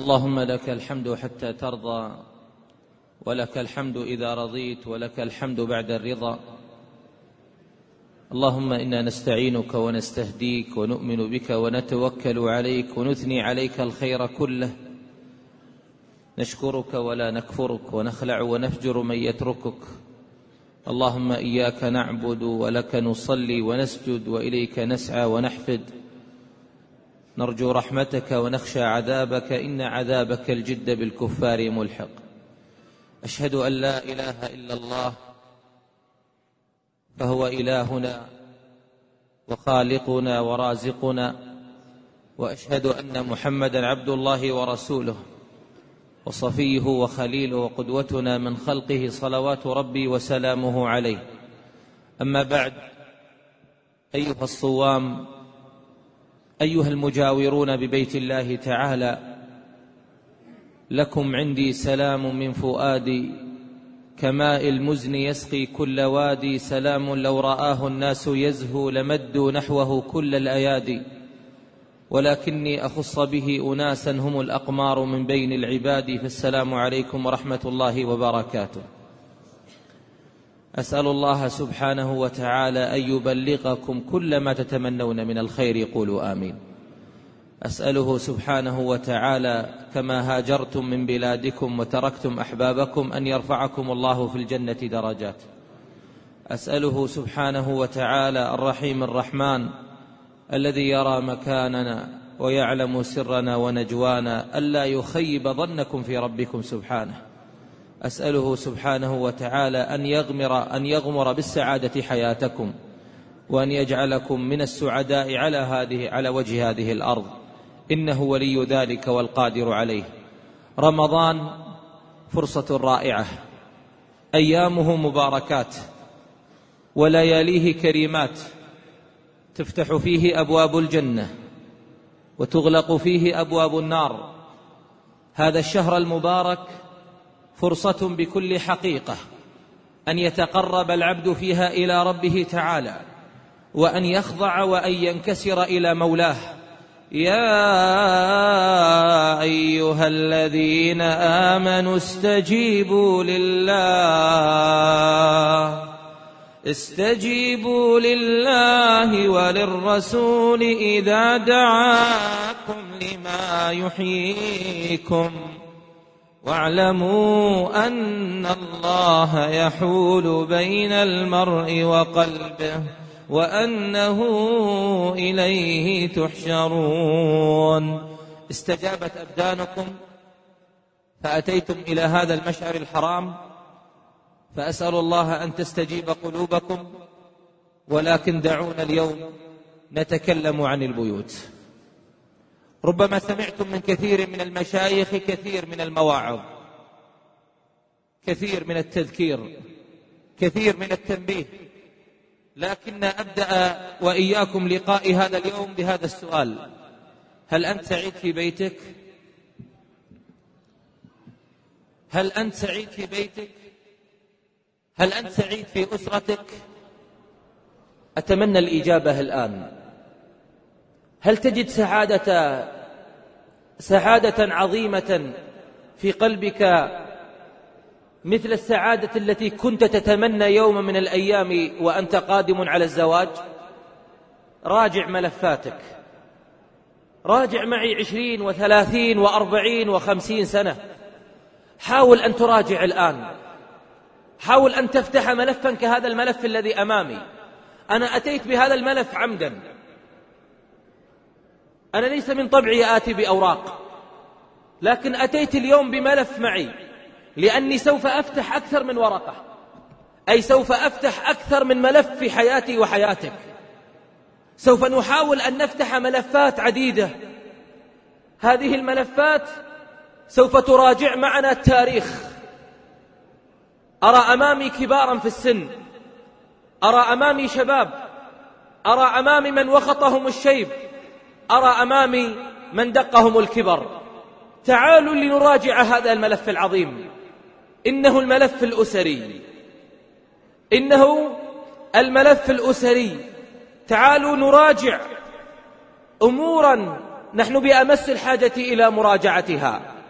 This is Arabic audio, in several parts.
اللهم لك الحمد حتى ترضى، ولك الحمد إذا رضيت، ولك الحمد بعد الرضا. اللهم إنا نستعينك ونستهديك ونؤمن بك ونتوكل عليك ونثني عليك الخير كله، نشكرك ولا نكفرك، ونخلع ونفجر من يتركك. اللهم إياك نعبد ولك نصلي ونسجد وإليك نسعى ونحفد، نرجو رحمتك ونخشى عذابك، إن عذابك الجد بالكفار ملحق. أشهد أن لا إله إلا الله فهو إلهنا وخالقنا ورازقنا، وأشهد أن محمدًا عبد الله ورسوله وصفيه وخليله وقدوتنا من خلقه، صلوات ربي وسلامه عليه. أما بعد، أيها الصوام، أيها المجاورون ببيت الله تعالى، لكم عندي سلام من فؤادي كماء المزن يسقي كل وادي، سلام لو رآه الناس يزهو لمدوا نحوه كل الأيادي، ولكني أخص به أناسا هم الأقمار من بين العباد، فالسلام عليكم ورحمة الله وبركاته. أسأل الله سبحانه وتعالى أن يبلغكم كل ما تتمنون من الخير، قولوا آمين. أسأله سبحانه وتعالى كما هاجرتم من بلادكم وتركتم أحبابكم أن يرفعكم الله في الجنة درجات. أسأله سبحانه وتعالى الرحيم الرحمن الذي يرى مكاننا ويعلم سرنا ونجوانا ألا يخيب ظنكم في ربكم سبحانه. أسأله سبحانه وتعالى أن يغمر بالسعادة حياتكم، وأن يجعلكم من السعداء على وجه هذه الأرض، إنه ولي ذلك والقادر عليه. رمضان فرصة رائعة، أيامه مباركات ولياليه كريمات، تفتح فيه أبواب الجنة وتغلق فيه أبواب النار. هذا الشهر المبارك فرصة بكل حقيقة أن يتقرب العبد فيها إلى ربه تعالى، وأن يخضع وأن ينكسر إلى مولاه. يا أيها الذين آمنوا استجيبوا لله وللرسول إذا دعاكم لما يحييكم، واعلموا أن الله يحول بين المرء وقلبه وأنه إليه تحشرون. استجابت أبدانكم فأتيتم إلى هذا المشعر الحرام، فأسأل الله أن تستجيب قلوبكم. ولكن دعونا اليوم نتكلم عن البيوت. ربما سمعتم من كثير من المشايخ كثير من المواعظ، كثير من التذكير، كثير من التنبيه، لكن أبدأ وإياكم لقاء هذا اليوم بهذا السؤال: هل أنت سعيد في بيتك؟ هل أنت سعيد في بيتك؟ هل أنت سعيد في أسرتك؟ أتمنى الإجابة الآن. هل تجد سعادة عظيمة في قلبك مثل السعادة التي كنت تتمنى يوم من الأيام وأنت قادم على الزواج؟ راجع ملفاتك، راجع معي 20 و30 و40 و50 سنة. حاول أن تراجع الآن، حاول أن تفتح ملفا كهذا الملف الذي أمامي. أنا أتيت بهذا الملف عمدا، أنا ليس من طبعي آتي بأوراق، لكن أتيت اليوم بملف معي، لأني سوف أفتح أكثر من ورقة، أي سوف أفتح أكثر من ملف في حياتي وحياتك. سوف نحاول أن نفتح ملفات عديدة. هذه الملفات سوف تراجع معنا التاريخ. أرى أمامي كبارا في السن، أرى أمامي شباب، أرى أمامي من وخطهم الشيب، أرى أمامي من دقهم الكبر. تعالوا لنراجع هذا الملف العظيم. إنه الملف الأسري، إنه الملف الأسري. تعالوا نراجع أمورا نحن بأمس الحاجة إلى مراجعتها.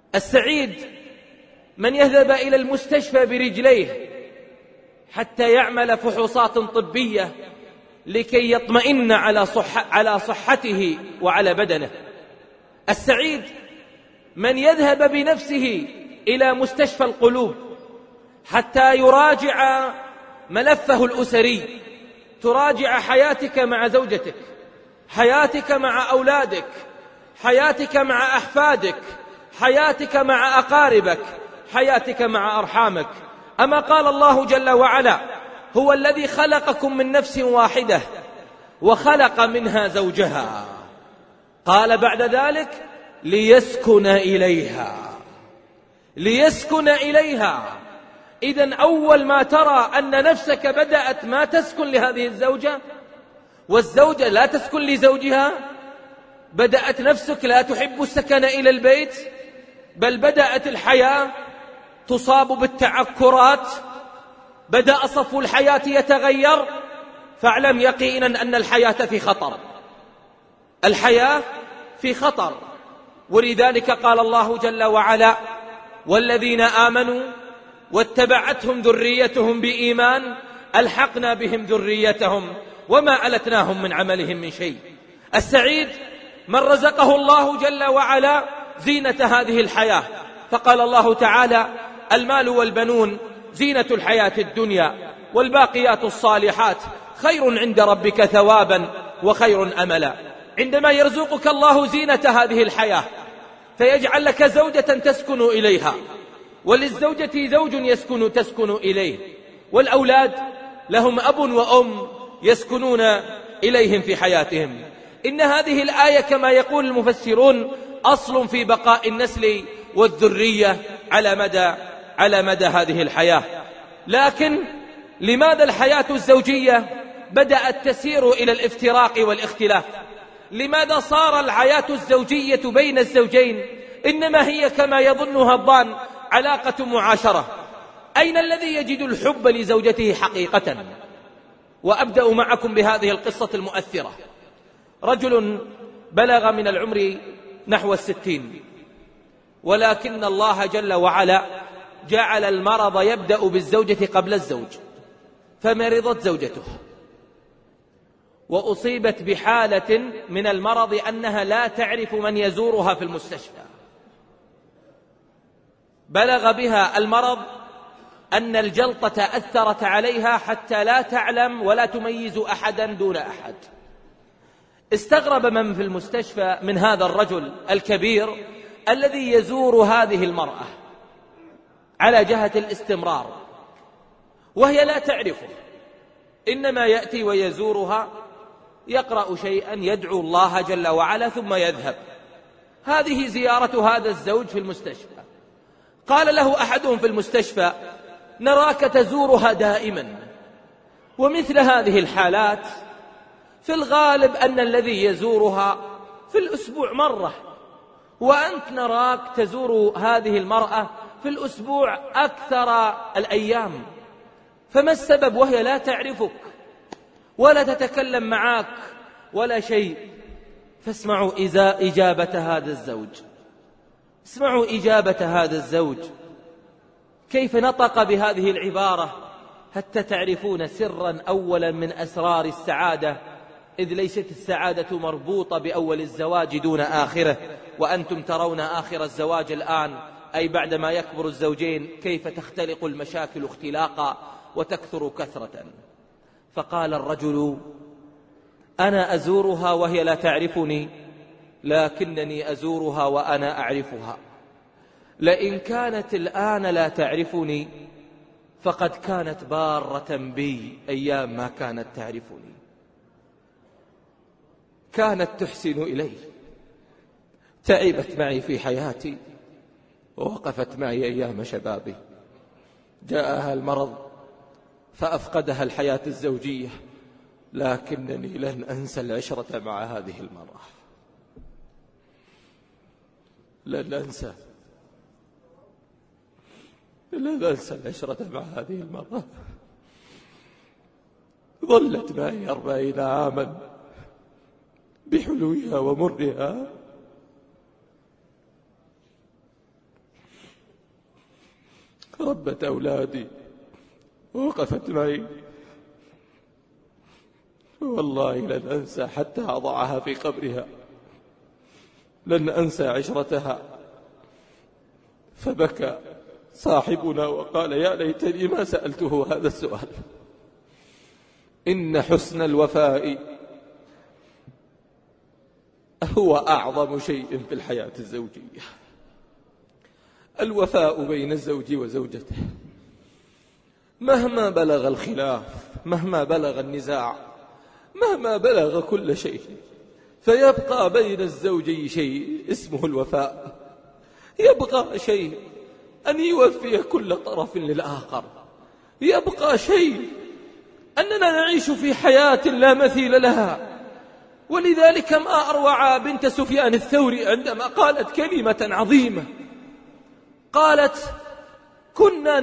السعيد من يذهب إلى المستشفى برجليه حتى يعمل فحوصات طبية لكي يطمئن على صحته وعلى بدنه. السعيد من يذهب بنفسه إلى مستشفى القلوب حتى يراجع ملفه الأسري، تراجع حياتك مع زوجتك، حياتك مع أولادك، حياتك مع أحفادك، حياتك مع أقاربك، حياتك مع أرحامك. أما قال الله جل وعلا: هو الذي خلقكم من نفس واحدة وخلق منها زوجها، قال بعد ذلك: ليسكن إليها. إذن أول ما ترى أن نفسك بدأت ما تسكن لهذه الزوجة، والزوجة لا تسكن لزوجها، بدأت نفسك لا تحب السكن إلى البيت، بل بدأت الحياة تصاب بالتعكرات، بدأ صفو الحياة يتغير، فاعلم يقينا أن الحياة في خطر، الحياة في خطر. ولذلك قال الله جل وعلا: والذين آمنوا واتبعتهم ذريتهم بإيمان ألحقنا بهم ذريتهم وما ألتناهم من عملهم من شيء. السعيد من رزقه الله جل وعلا زينة هذه الحياة، فقال الله تعالى: المال والبنون زينة الحياة الدنيا والباقيات الصالحات خير عند ربك ثوابا وخير أملا. عندما يرزقك الله زينة هذه الحياة فيجعل لك زوجة تسكن إليها، وللزوجة زوج تسكن إليه، والأولاد لهم أب وأم يسكنون إليهم في حياتهم. إن هذه الآية كما يقول المفسرون أصل في بقاء النسل والذرية على مدى هذه الحياة. لكن لماذا الحياة الزوجية بدأت تسير إلى الافتراق والاختلاف؟ لماذا صار الحياة الزوجية بين الزوجين إنما هي كما يظنها الظان علاقة معاشرة؟ أين الذي يجد الحب لزوجته حقيقة؟ وأبدأ معكم بهذه القصة المؤثرة. رجل بلغ من العمر نحو 60، ولكن الله جل وعلا جعل المرض يبدأ بالزوجة قبل الزوج، فمرضت زوجته وأصيبت بحالة من المرض أنها لا تعرف من يزورها في المستشفى. بلغ بها المرض أن الجلطة أثرت عليها حتى لا تعلم ولا تميز أحدا دون أحد. استغرب من في المستشفى من هذا الرجل الكبير الذي يزور هذه المرأة على جهة الاستمرار وهي لا تعرفه، إنما يأتي ويزورها، يقرأ شيئا، يدعو الله جل وعلا ثم يذهب. هذه زيارة هذا الزوج في المستشفى. قال له أحدهم في المستشفى: نراك تزورها دائما، ومثل هذه الحالات في الغالب أن الذي يزورها في الأسبوع مرة، وأنت نراك تزور هذه المرأة في الأسبوع أكثر الأيام، فما السبب وهي لا تعرفك ولا تتكلم معك ولا شيء؟ فاسمعوا إجابة هذا الزوج، اسمعوا إجابة هذا الزوج كيف نطق بهذه العبارة حتى تعرفون سرا أولا من أسرار السعادة، إذ ليست السعادة مربوطة بأول الزواج دون آخره، وأنتم ترون آخر الزواج الآن، أي بعدما يكبر الزوجين كيف تختلق المشاكل اختلاقا وتكثر كثرة. فقال الرجل: أنا أزورها وهي لا تعرفني، لكنني أزورها وأنا أعرفها. لئن كانت الآن لا تعرفني فقد كانت بارة بي أيام ما كانت تعرفني، كانت تحسن إلي، تعبت معي في حياتي ووقفت معي أيام شبابي. جاءها المرض فأفقدها الحياة الزوجية، لكنني لن أنسى العشرة مع هذه المرأة، لن أنسى العشرة مع هذه المرأة. ظلت معي 40 عاما بحلوها ومرها، ربت أولادي ووقفت معي، والله لن أنسى حتى أضعها في قبرها، لن أنسى عشرتها. فبكى صاحبنا وقال: يا ليتني ما سألته هذا السؤال. إن حسن الوفاء هو أعظم شيء في الحياة الزوجية، الوفاء بين الزوج وزوجته، مهما بلغ الخلاف، مهما بلغ النزاع، مهما بلغ كل شيء، فيبقى بين الزوجين شيء اسمه الوفاء. يبقى شيء أن يوفي كل طرف للآخر، يبقى شيء أننا نعيش في حياة لا مثيل لها. ولذلك ما أروع بنت سفيان الثوري عندما قالت كلمة عظيمة، قالت: كنا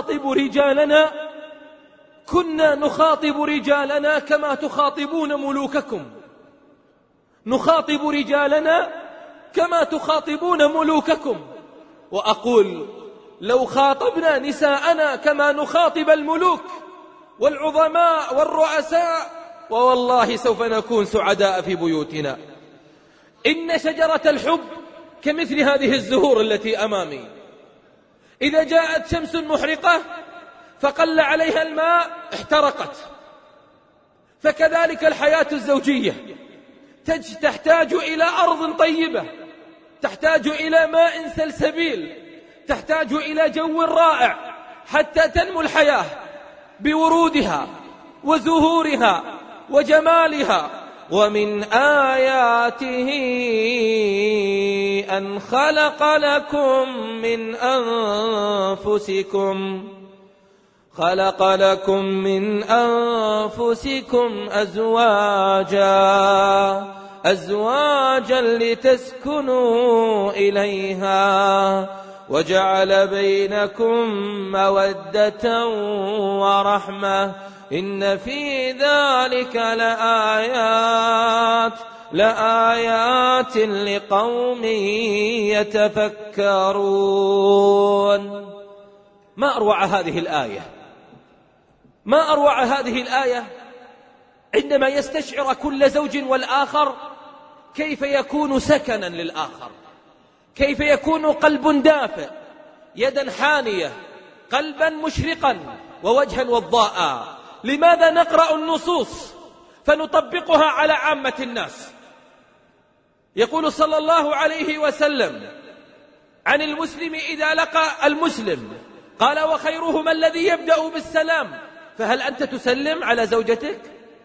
نخاطب رجالنا كما تخاطبون ملوككم، نخاطب رجالنا كما تخاطبون ملوككم. وأقول: لو خاطبنا نساءنا كما نخاطب الملوك والعظماء والرؤساء، ووالله سوف نكون سعداء في بيوتنا. إن شجرة الحب كمثل هذه الزهور التي أمامي، إذا جاءت شمس محرقة فقل عليها الماء احترقت. فكذلك الحياة الزوجية تحتاج إلى أرض طيبة، تحتاج إلى ماء سلسبيل، تحتاج إلى جو رائع حتى تنمو الحياة بورودها وزهورها وجمالها. ومن آياته أن خلق لكم من أنفسكم أزواجا لتسكنوا إليها وجعل بينكم مودة ورحمة إن في ذلك لآيات لقوم يتفكرون. ما أروع هذه الآية، ما أروع هذه الآية عندما يستشعر كل زوج والآخر كيف يكون سكنا للآخر، كيف يكون قلب دافئ، يدا حانية، قلبا مشرقا ووجها وضاء. لماذا نقرأ النصوص فنطبقها على عامة الناس؟ يقول صلى الله عليه وسلم عن المسلم إذا لقى المسلم قال: وخيرهما الذي يبدأ بالسلام. فهل أنت تسلم على زوجتك؟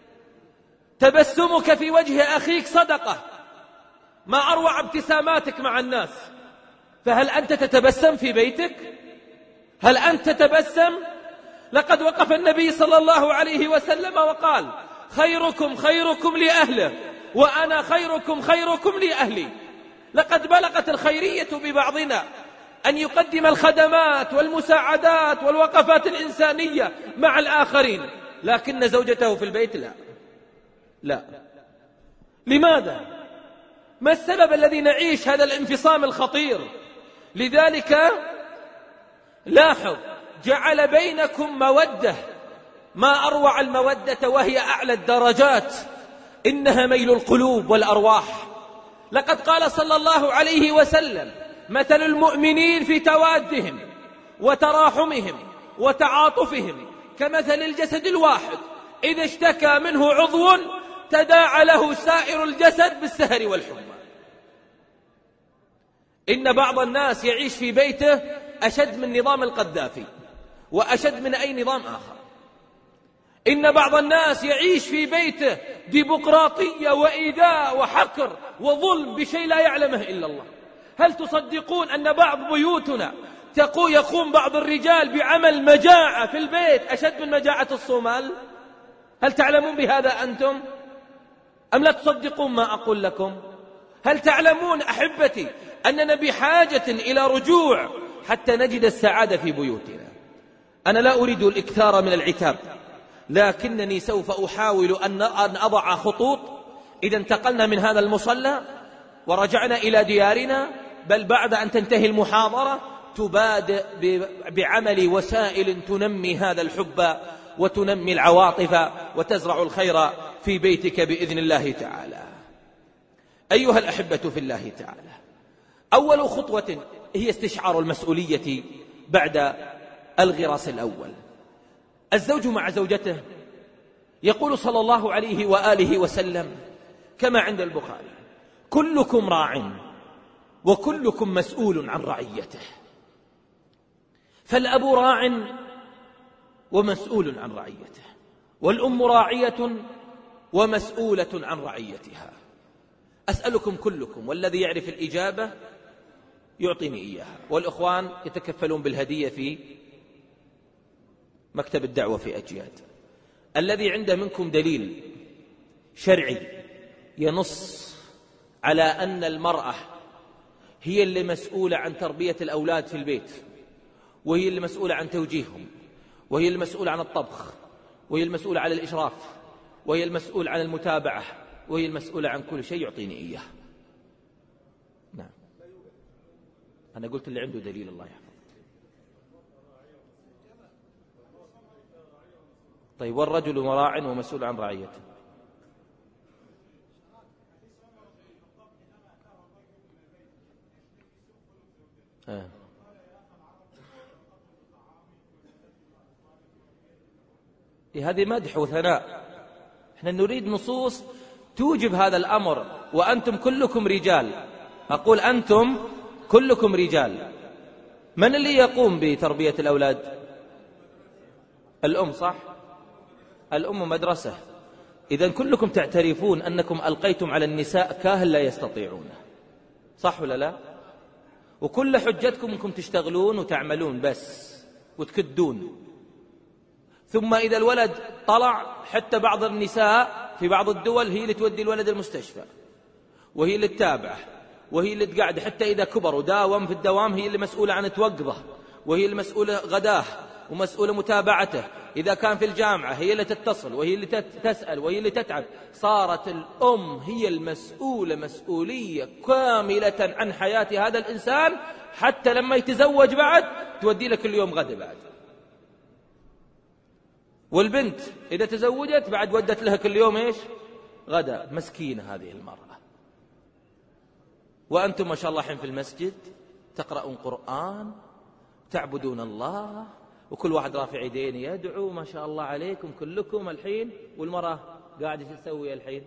تبسمك في وجه أخيك صدقة. ما أروع ابتساماتك مع الناس. فهل أنت تتبسم في بيتك؟ هل أنت تتبسم؟ لقد وقف النبي صلى الله عليه وسلم وقال: خيركم لأهله وأنا خيركم لأهلي. لقد بلغت الخيرية ببعضنا أن يقدم الخدمات والمساعدات والوقفات الإنسانية مع الآخرين، لكن زوجته في البيت لا. لماذا؟ ما السبب الذي نعيش هذا الانفصام الخطير؟ لذلك لاحظ: جعل بينكم مودة. ما أروع المودة وهي أعلى الدرجات، إنها ميل القلوب والأرواح. لقد قال صلى الله عليه وسلم: مثل المؤمنين في توادهم وتراحمهم وتعاطفهم كمثل الجسد الواحد إذا اشتكى منه عضو تداعى له سائر الجسد بالسهر والحمى. إن بعض الناس يعيش في بيته أشد من نظام القذافي وأشد من أي نظام آخر. إن بعض الناس يعيش في بيته ديمقراطية وإيذاء وحقر وظلم بشيء لا يعلمه إلا الله. هل تصدقون أن بعض بيوتنا يقوم بعض الرجال بعمل مجاعة في البيت أشد من مجاعة الصومال؟ هل تعلمون بهذا أنتم؟ أم لا تصدقون ما أقول لكم؟ هل تعلمون أحبتي أننا بحاجة إلى رجوع حتى نجد السعادة في بيوتنا؟ أنا لا أريد الإكثار من العتاب، لكنني سوف أحاول أن أضع خطوط إذا انتقلنا من هذا المصلى ورجعنا إلى ديارنا، بل بعد أن تنتهي المحاضرة تبادئ بعمل وسائل تنمي هذا الحب وتنمي العواطف وتزرع الخير في بيتك بإذن الله تعالى. أيها الأحبة في الله تعالى، أول خطوة هي استشعار المسؤولية بعد الغراس الأول. الزوج مع زوجته، يقول صلى الله عليه وآله وسلم كما عند البخاري: كلكم راع وكلكم مسؤول عن رعيته. فالأب راع ومسؤول عن رعيته، والأم راعية ومسؤولة عن رعيتها. أسألكم كلكم، والذي يعرف الإجابة يعطيني إياها، والإخوان يتكفلون بالهدية في مكتب الدعوة في أجياد. الذي عنده منكم دليل شرعي ينص على أن المرأة هي اللي مسؤولة عن تربية الأولاد في البيت، وهي اللي مسؤولة عن توجيههم، وهي المسؤولة عن الطبخ، وهي المسؤولة عن الإشراف، وهي المسؤولة عن المتابعة، وهي المسؤولة عن كل شيء، يعطيني إياه. نعم، أنا قلت اللي عنده دليل الله يحفظ. طيب، والرجل راع ومسؤول عن رعيته. هذه مدح وثناء. احنا نريد نصوص توجب هذا الأمر. وأنتم كلكم رجال، أقول أنتم كلكم رجال. من اللي يقوم بتربية الأولاد؟ الأم، صح؟ الأم مدرسة. إذن كلكم تعترفون أنكم ألقيتم على النساء كاهل لا يستطيعونه، صح ولا لا؟ وكل حجتكم أنكم تشتغلون وتعملون بس وتكدون. ثم إذا الولد طلع، حتى بعض النساء في بعض الدول هي اللي تودي الولد المستشفى، وهي اللي تتابعه، وهي اللي تقعد، حتى إذا كبر وداوم في الدوام هي اللي مسؤولة عن توقظه، وهي اللي مسؤولة غداه ومسؤولة متابعته. إذا كان في الجامعة هي اللي تتصل، وهي اللي تسأل، وهي اللي تتعب. صارت الأم هي المسؤولة مسؤولية كاملة عن حياة هذا الإنسان، حتى لما يتزوج بعد تودي له كل يوم غدا بعد. والبنت إذا تزوجت بعد ودت لها كل يوم إيش؟ غدا. مسكينة هذه المرأة. وأنتم ما شاء الله حين في المسجد تقرؤون قرآن، تعبدون الله، وكل واحد رافع يدين يدعو، ما شاء الله عليكم كلكم الحين. والمرأة قاعدة تسوي الحين؟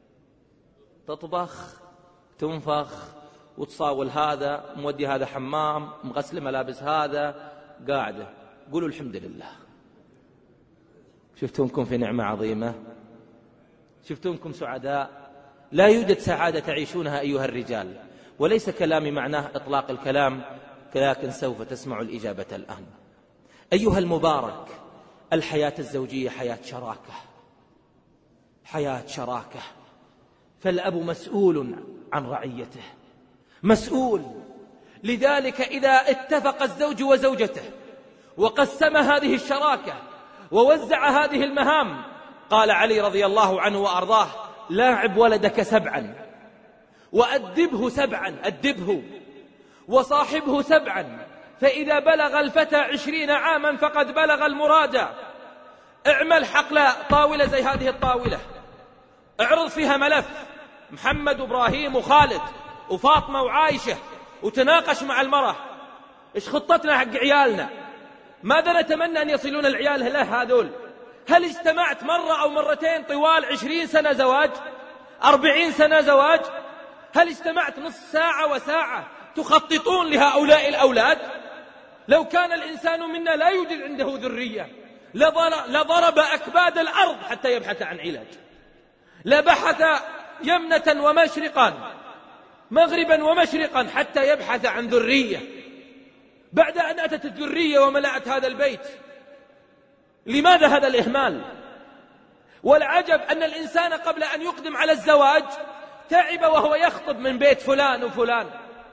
تطبخ، تنفخ، وتصاول هذا، مودي هذا حمام، مغسل ملابس هذا، قاعدة. قولوا الحمد لله. شفتونكم في نعمة عظيمة، شفتونكم سعداء. لا يوجد سعادة تعيشونها أيها الرجال، وليس كلامي معناه إطلاق الكلام، لكن سوف تسمع الإجابة الآن. أيها المبارك، الحياة الزوجية حياة شراكة، حياة شراكة. فالأب مسؤول عن رعيته، مسؤول. لذلك إذا اتفق الزوج وزوجته وقسم هذه الشراكة ووزع هذه المهام، قال علي رضي الله عنه وأرضاه: لاعب ولدك 7 وأدبه 7، أدبه وصاحبه 7، فإذا بلغ الفتى 20 عاما فقد بلغ المراد. اعمل حقل طاولة زي هذه الطاولة، اعرض فيها ملف محمد وإبراهيم وخالد وفاطمة وعائشة، وتناقش مع المرأة: إيش خطتنا حق عيالنا؟ ماذا نتمنى أن يصلون العيال له هذول؟ هل اجتمعت مرة أو مرتين طوال 20 سنة زواج، 40 سنة زواج؟ هل اجتمعت نصف ساعة وساعة تخططون لهؤلاء الأولاد؟ لو كان الإنسان منا لا يوجد عنده ذرية لضرب أكباد الأرض حتى يبحث عن علاج، لبحث يمنة ومشرقا، مغربا ومشرقا، حتى يبحث عن ذرية. بعد أن أتت الذرية وملأت هذا البيت، لماذا هذا الإهمال؟ والعجب أن الإنسان قبل أن يقدم على الزواج تعب وهو يخطب من بيت فلان وفلان،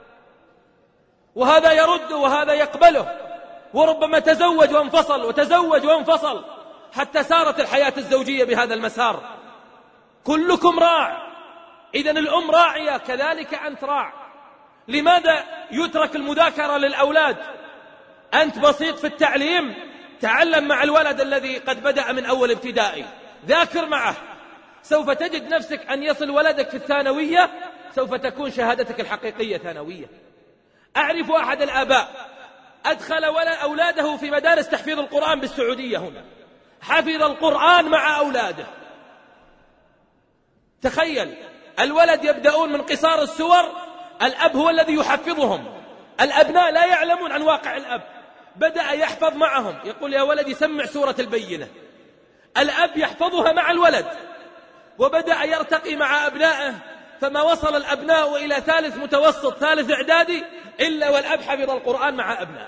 وهذا يرد وهذا يقبله، وربما تزوج وانفصل وتزوج وانفصل، حتى سارت الحياة الزوجية بهذا المسار. كلكم راع. إذن الأم راعية، كذلك أنت راع. لماذا يترك المذاكرة للأولاد أنت بسيط في التعليم، تعلم مع الولد الذي قد بدأ من أول ابتدائي، ذاكر معه، سوف تجد نفسك أن يصل ولدك في الثانوية، سوف تكون شهادتك الحقيقية ثانوية. أعرف أحد الآباء أدخل أولاده في مدارس تحفيظ القرآن بالسعودية هنا، حفظ القرآن مع أولاده. تخيل، الولد يبدأون من قصار السور، الأب هو الذي يحفظهم، الأبناء لا يعلمون عن واقع الأب، بدأ يحفظ معهم، يقول يا ولدي سمع سورة البينة، الأب يحفظها مع الولد، وبدأ يرتقي مع أبنائه، فما وصل الأبناء إلى ثالث متوسط ثالث إعدادي إلا والأب حفظ القرآن مع أبنائه.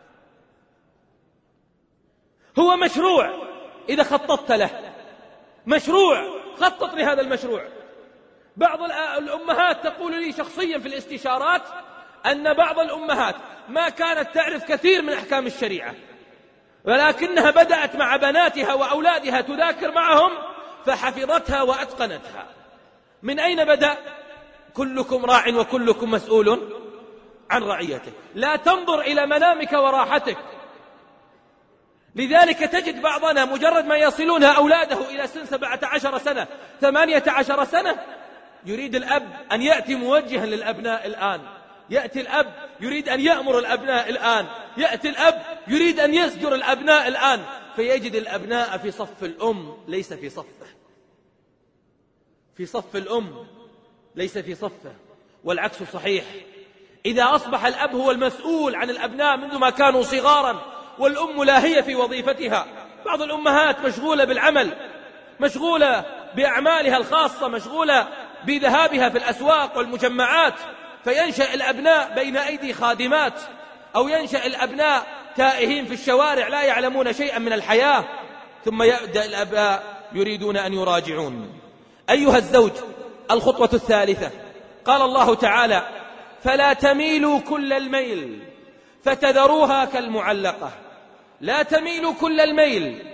هو مشروع إذا خططت له، مشروع، خطط لهذا المشروع. بعض الأمهات تقول لي شخصيا في الاستشارات أن بعض الأمهات ما كانت تعرف كثير من أحكام الشريعة، ولكنها بدأت مع بناتها وأولادها تذاكر معهم فحفظتها وأتقنتها. من أين بدأ؟ كلكم راع وكلكم مسؤول عن رعيته. لا تنظر إلى منامك وراحتك. لذلك تجد بعضنا مجرد ما يصلون أولاده إلى سن 17 سنة 18 سنة يريد الأب أن يأتي موجها للأبناء الآن، يأتي الأب يريد أن يأمر الأبناء الآن، يأتي الأب يريد أن يزجر الأبناء الآن، فيجد الأبناء في صف الأم ليس في صفه، في صف الأم ليس في صفه، والعكس صحيح. إذا أصبح الأب هو المسؤول عن الأبناء منذ ما كانوا صغارا والأم لاهية في وظيفتها، بعض الأمهات مشغولة بالعمل، مشغولة بأعمالها الخاصة، مشغولة بذهابها في الأسواق والمجمعات، فينشأ الأبناء بين أيدي خادمات، أو ينشأ الأبناء تائهين في الشوارع لا يعلمون شيئا من الحياة، ثم يبدأ الأباء يريدون أن يراجعون. أيها الزوج، الخطوة الثالثة، قال الله تعالى فلا تميلوا كل الميل فتذروها كالمعلقة. لا تميلوا كل الميل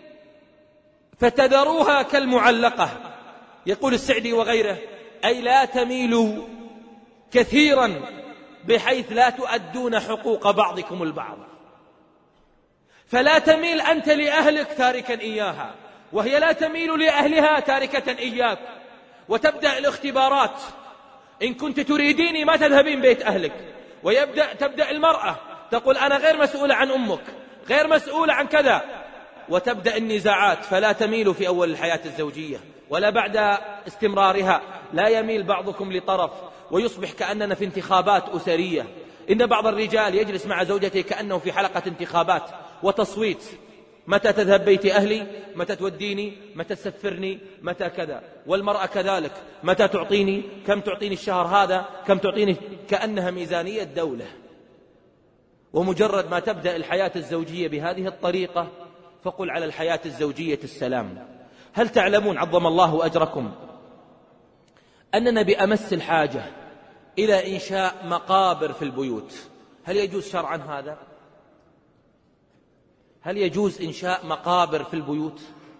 فتذروها كالمعلقة. يقول السعدي وغيره أي لا تميلوا كثيرا بحيث لا تؤدون حقوق بعضكم البعض. فلا تميل أنت لأهلك تاركا إياها، وهي لا تميل لأهلها تاركة إياك، وتبدأ الاختبارات. إن كنت تريديني ما تذهبين بيت أهلك، تبدأ المرأة تقول أنا غير مسؤولة عن أمك، غير مسؤولة عن كذا، وتبدأ النزاعات. فلا تميلوا في أول الحياة الزوجية ولا بعد استمرارها، لا يميل بعضكم لطرف ويصبح كأننا في انتخابات أسرية. إن بعض الرجال يجلس مع زوجته كأنه في حلقة انتخابات وتصويت، متى تذهب بيت أهلي، متى توديني، متى تسفرني، متى كذا. والمرأة كذلك، متى تعطيني، كم تعطيني الشهر هذا، كم تعطيني، كأنها ميزانية دولة. ومجرد ما تبدأ الحياة الزوجية بهذه الطريقة فقل على الحياة الزوجية السلام. هل تعلمون عظم الله أجركم أننا بأمس الحاجة إلى إنشاء مقابر في البيوت؟ هل يجوز شرعا هذا؟ هل يجوز إنشاء مقابر في البيوت؟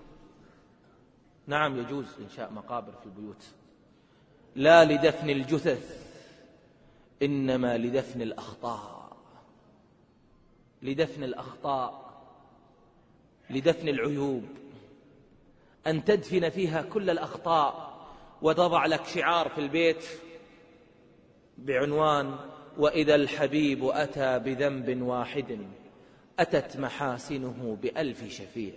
نعم يجوز إنشاء مقابر في البيوت، لا لدفن الجثث إنما لدفن الأخطاء، لدفن الأخطاء، لدفن العيوب، أن تدفن فيها كل الأخطاء، وتضع لك شعار في البيت بعنوان وإذا الحبيب أتى بذنب واحد أتت محاسنه بألف شفيع.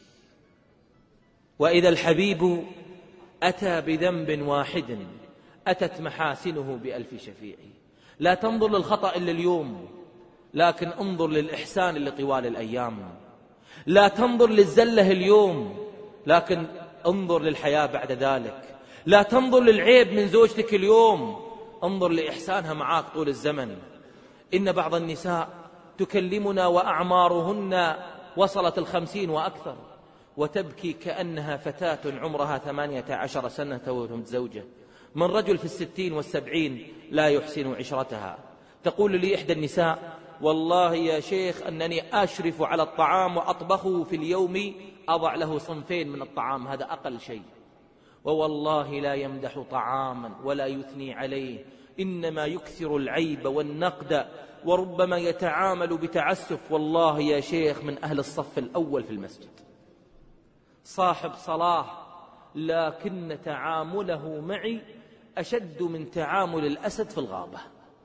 وإذا الحبيب أتى بذنب واحد أتت محاسنه بألف شفيع. لا تنظر للخطأ إلا اليوم، لكن انظر للإحسان اللي طوال الأيام. لا تنظر للزلة اليوم، لكن انظر للحياة بعد ذلك. لا تنظر للعيب من زوجتك اليوم، انظر لإحسانها معك طول الزمن. إن بعض النساء تكلمنا وأعمارهن وصلت 50 وأكثر، وتبكي كأنها فتاة عمرها 18 سنة ومتزوجة من رجل في 60 و70 لا يحسن عشرتها. تقول لي إحدى النساء والله يا شيخ أنني أشرف على الطعام وأطبخه في اليوم، أضع له صنفين من الطعام، هذا أقل شيء، ووالله لا يمدح طعاما ولا يثني عليه إنما يكثر العيب والنقد، وربما يتعامل بتعسف. والله يا شيخ من أهل الصف الأول في المسجد، صاحب صلاة، لكن تعامله معي أشد من تعامل الأسد في الغابة.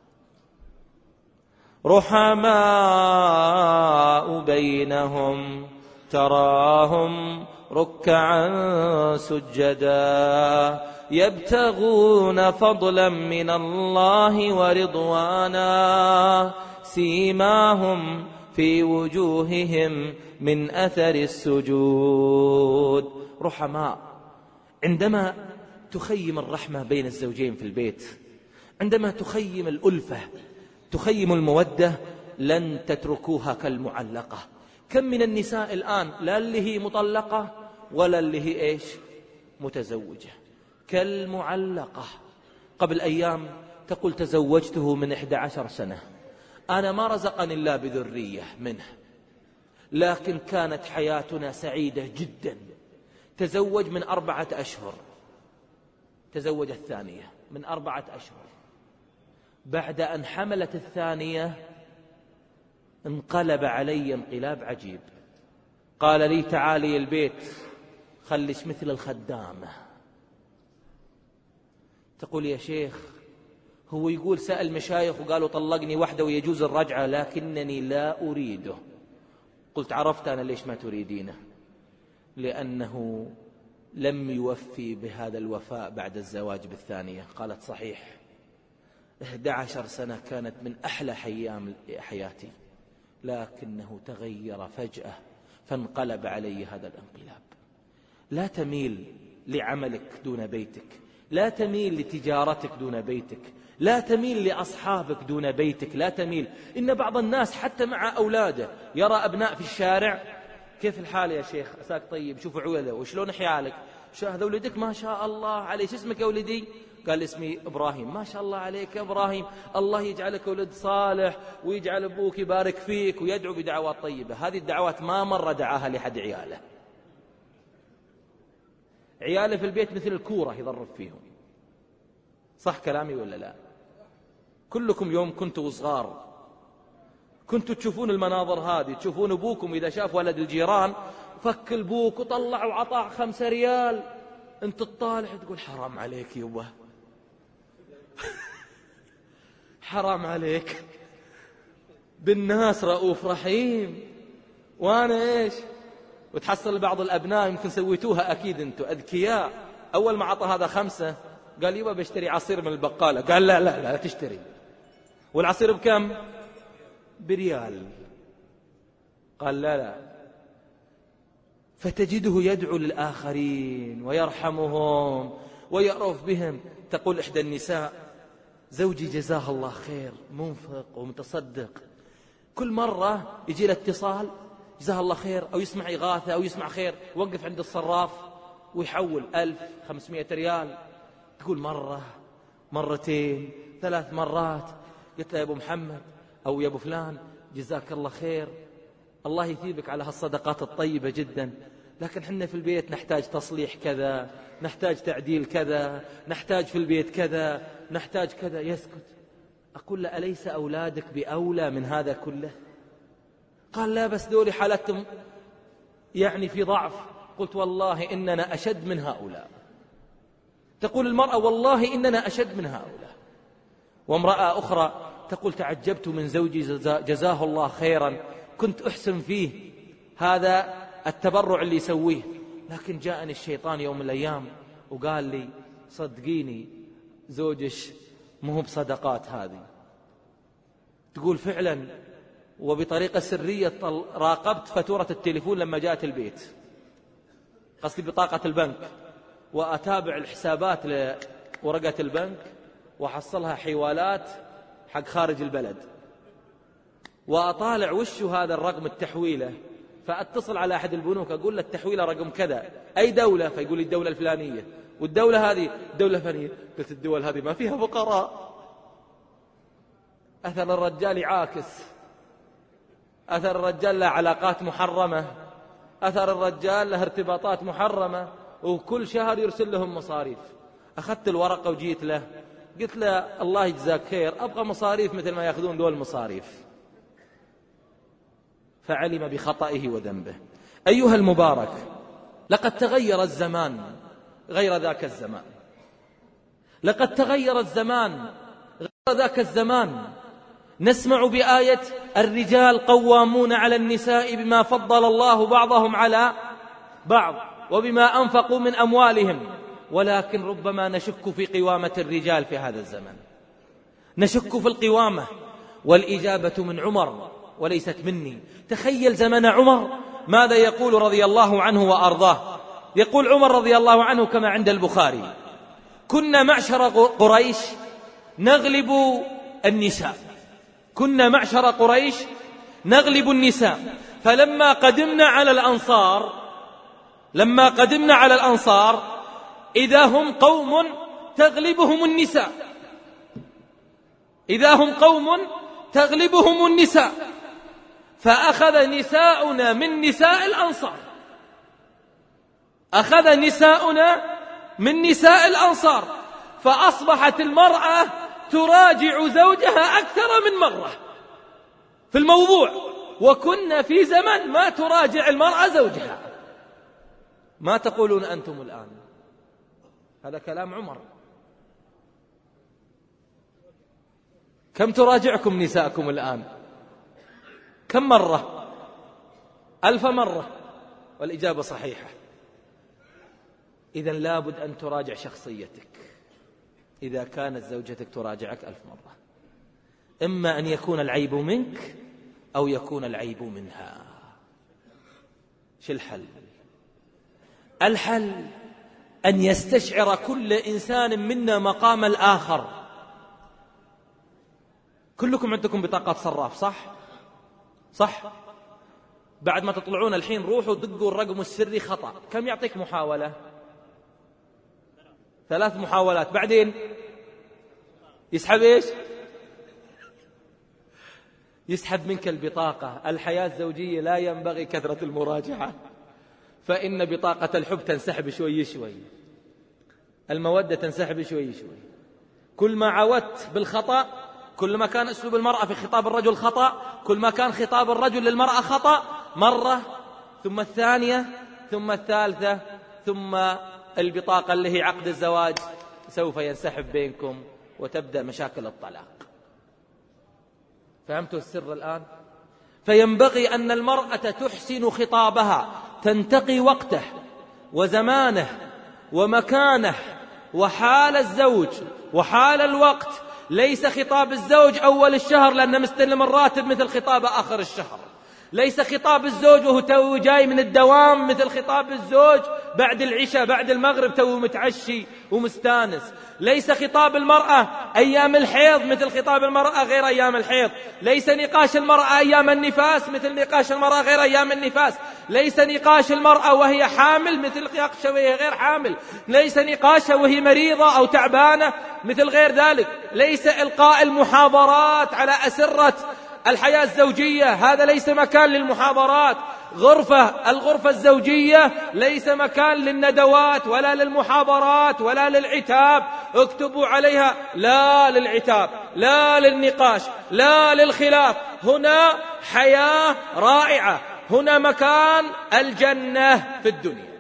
رحماء بينهم تراهم ركعا سجدا يبتغون فضلا من الله ورضوانا سيماهم في وجوههم من أثر السجود. رحماء، عندما تخيم الرحمة بين الزوجين في البيت، عندما تخيم الألفة، تخيم المودة، لن تتركوها كالمعلقة. كم من النساء الآن لا اللي هي مطلقة ولا اللي هي إيش متزوجة، كالمعلقة. قبل أيام تقول تزوجته من 11 سنة، أنا ما رزقني الله بذرية منه، لكن كانت حياتنا سعيدة جدا. تزوج من 4 أشهر، تزوج الثانية من 4 أشهر، بعد أن حملت الثانية انقلب علي انقلاب عجيب. قال لي تعالي البيت خليش مثل الخدامة. تقول يا شيخ هو يقول سأل مشايخ وقالوا طلقني واحدة ويجوز الرجعة، لكنني لا أريده. قلت عرفت أنا ليش ما تريدينه، لأنه لم يوفي بهذا الوفاء بعد الزواج بالثانية. قالت صحيح، 11 سنة كانت من أحلى أيام حياتي، لكنه تغير فجأة فانقلب علي هذا الانقلاب. لا تميل لعملك دون بيتك، لا تميل لتجارتك دون بيتك، لا تميل لأصحابك دون بيتك، لا تميل. إن بعض الناس حتى مع أولاده يرى أبناء في الشارع، كيف الحال يا شيخ عساك طيب، شوفوا عوله وشلون حيالك، شو هذا ولدك ما شاء الله عليه، شو اسمك يا ولدي؟ قال اسمي إبراهيم. ما شاء الله عليك يا إبراهيم، الله يجعلك ولد صالح ويجعل أبوك يبارك فيك، ويدعو بدعوات طيبة. هذه الدعوات ما مرة دعاها لحد عياله. عياله في البيت مثل الكورة يضرب فيهم. صح كلامي ولا لا؟ كلكم يوم كنتوا صغار كنتوا تشوفون المناظر هذه، تشوفون أبوكم إذا شاف ولد الجيران فك البوك وطلع وعطاه 5 ريال، أنت تطالع تقول حرام عليك يبا حرام عليك، بالناس رؤوف رحيم، وأنا إيش؟ وتحصل بعض الأبناء يمكن سويتوها أكيد أنتوا أذكياء، أول ما عطى هذا 5 قال يبا بشتري عصير من البقالة، قال لا لا لا تشتري، والعصير بكم؟ بريال. قال لا لا. فتجده يدعو للآخرين ويرحمهم ويعرف بهم. تقول إحدى النساء زوجي جزاه الله خير منفق ومتصدق، كل مرة يجي له اتصال جزاه الله خير، أو يسمع إغاثة أو يسمع خير، وقف عند الصراف ويحول 1500 ريال. تقول مرة، مرتين، 3 مرات، قلت له يا أبو محمد أو يا أبو فلان جزاك الله خير، الله يثيبك على هالصدقات الطيبة جدا، لكن حنا في البيت نحتاج تصليح كذا، نحتاج تعديل كذا، نحتاج في البيت كذا، نحتاج كذا. يسكت. أقول له أليس أولادك بأولى من هذا كله؟ قال لا بس دولي حالتهم يعني في ضعف. قلت والله إننا أشد من هؤلاء. تقول المرأة والله إننا أشد من هؤلاء. وامرأة أخرى تقول تعجبت من زوجي جزاه الله خيرا، كنت أحسن فيه هذا التبرع اللي يسويه، لكن جاءني الشيطان يوم من الأيام وقال لي صدقيني زوجش مو بصدقات هذه. تقول فعلا، وبطريقة سرية راقبت فاتورة التليفون لما جاءت البيت، قصدي بطاقة البنك، وأتابع الحسابات لورقة البنك وحصلها حوالات حق خارج البلد، وأطالع وش هذا الرقم التحويلة، فأتصل على أحد البنوك أقول له التحويلة رقم كذا، أي دولة؟ فيقول لي الدولة الفلانية. والدولة هذه الدولة الفلانية. قلت الدول هذه ما فيها فقراء. أثر الرجال يعاكس، أثر الرجال له علاقات محرمة، أثر الرجال له ارتباطات محرمة، وكل شهر يرسل لهم مصاريف. أخذت الورقة وجيت له قلت له الله يجزاك خير، أبغى مصاريف مثل ما يأخذون دول مصاريف. فعلم بخطئه وذنبه. أيها المبارك، لقد تغير الزمان غير ذاك الزمان، لقد تغير الزمان غير ذاك الزمان. نسمع بآية الرجال قوامون على النساء بما فضل الله بعضهم على بعض وبما أنفقوا من أموالهم، ولكن ربما نشك في قوامة الرجال في هذا الزمن، نشك في القوامة، والإجابة من عمر وليست مني. تخيل زمن عمر ماذا يقول رضي الله عنه وأرضاه. يقول عمر رضي الله عنه كما عند البخاري: كنا معشر قريش نغلب النساء، كنا معشر قريش نغلب النساء، فلما قدمنا على الأنصار إذا هم قوم تغلبهم النساء، إذا هم قوم تغلبهم النساء، فأخذ نساؤنا من نساء الأنصار، أخذ نساؤنا من نساء الأنصار، فأصبحت المرأة تراجع زوجها أكثر من مرة في الموضوع، وكنا في زمن ما تراجع المرأة زوجها. ما تقولون أنتم الآن؟ هذا كلام عمر. كم تراجعكم نساءكم الآن؟ كم مرة؟ 1000 مرة. والإجابة صحيحة. إذن لابد أن تراجع شخصيتك إذا كانت زوجتك تراجعك 1000 مرة. إما أن يكون العيب منك أو يكون العيب منها. شو الحل؟ الحل أن يستشعر كل إنسان منا مقام الآخر. كلكم عندكم بطاقة صراف، صح؟ بعد ما تطلعون الحين روحوا دقوا الرقم السري خطأ. كم يعطيك محاولة؟ 3 محاولات. بعدين يسحب إيش؟ يسحب منك البطاقة. الحياة الزوجية لا ينبغي كثرة المراجعة، فإن بطاقة الحب تنسحب شوي شوي، المودة تنسحب شوي شوي. كل ما عودت بالخطأ، كل ما كان أسلوب المرأة في خطاب الرجل خطأ، كل ما كان خطاب الرجل للمرأة خطأ، مرة ثم الثانية ثم الثالثة ثم البطاقة اللي هي عقد الزواج سوف ينسحب بينكم وتبدأ مشاكل الطلاق. فهمتوا السر الآن؟ فينبغي أن المرأة تحسن خطابها، تنتقي وقته وزمانه ومكانه وحال الزوج وحال الوقت. ليس خطاب الزوج أول الشهر لأنه مستلم الراتب مثل خطاب آخر الشهر، ليس خطاب الزوج وهو تو جاي من الدوام مثل خطاب الزوج بعد العشاء بعد المغرب تو متعشي ومستانس، ليس خطاب المرأة أيام الحيض مثل خطاب المرأة غير أيام الحيض، ليس نقاش المرأة أيام النفاس مثل نقاش المرأة غير أيام النفاس، ليس نقاش المرأة وهي حامل مثل نقاشها وهي غير حامل، ليس نقاشها وهي مريضة أو تعبانة مثل غير ذلك، ليس إلقاء المحاضرات على أسرة الحياة الزوجية، هذا ليس مكان للمحاضرات. الغرفة الزوجية ليس مكان للندوات ولا للمحاضرات ولا للعتاب. اكتبوا عليها لا للعتاب لا للنقاش لا للخلاف. هنا حياة رائعة، هنا مكان الجنة في الدنيا.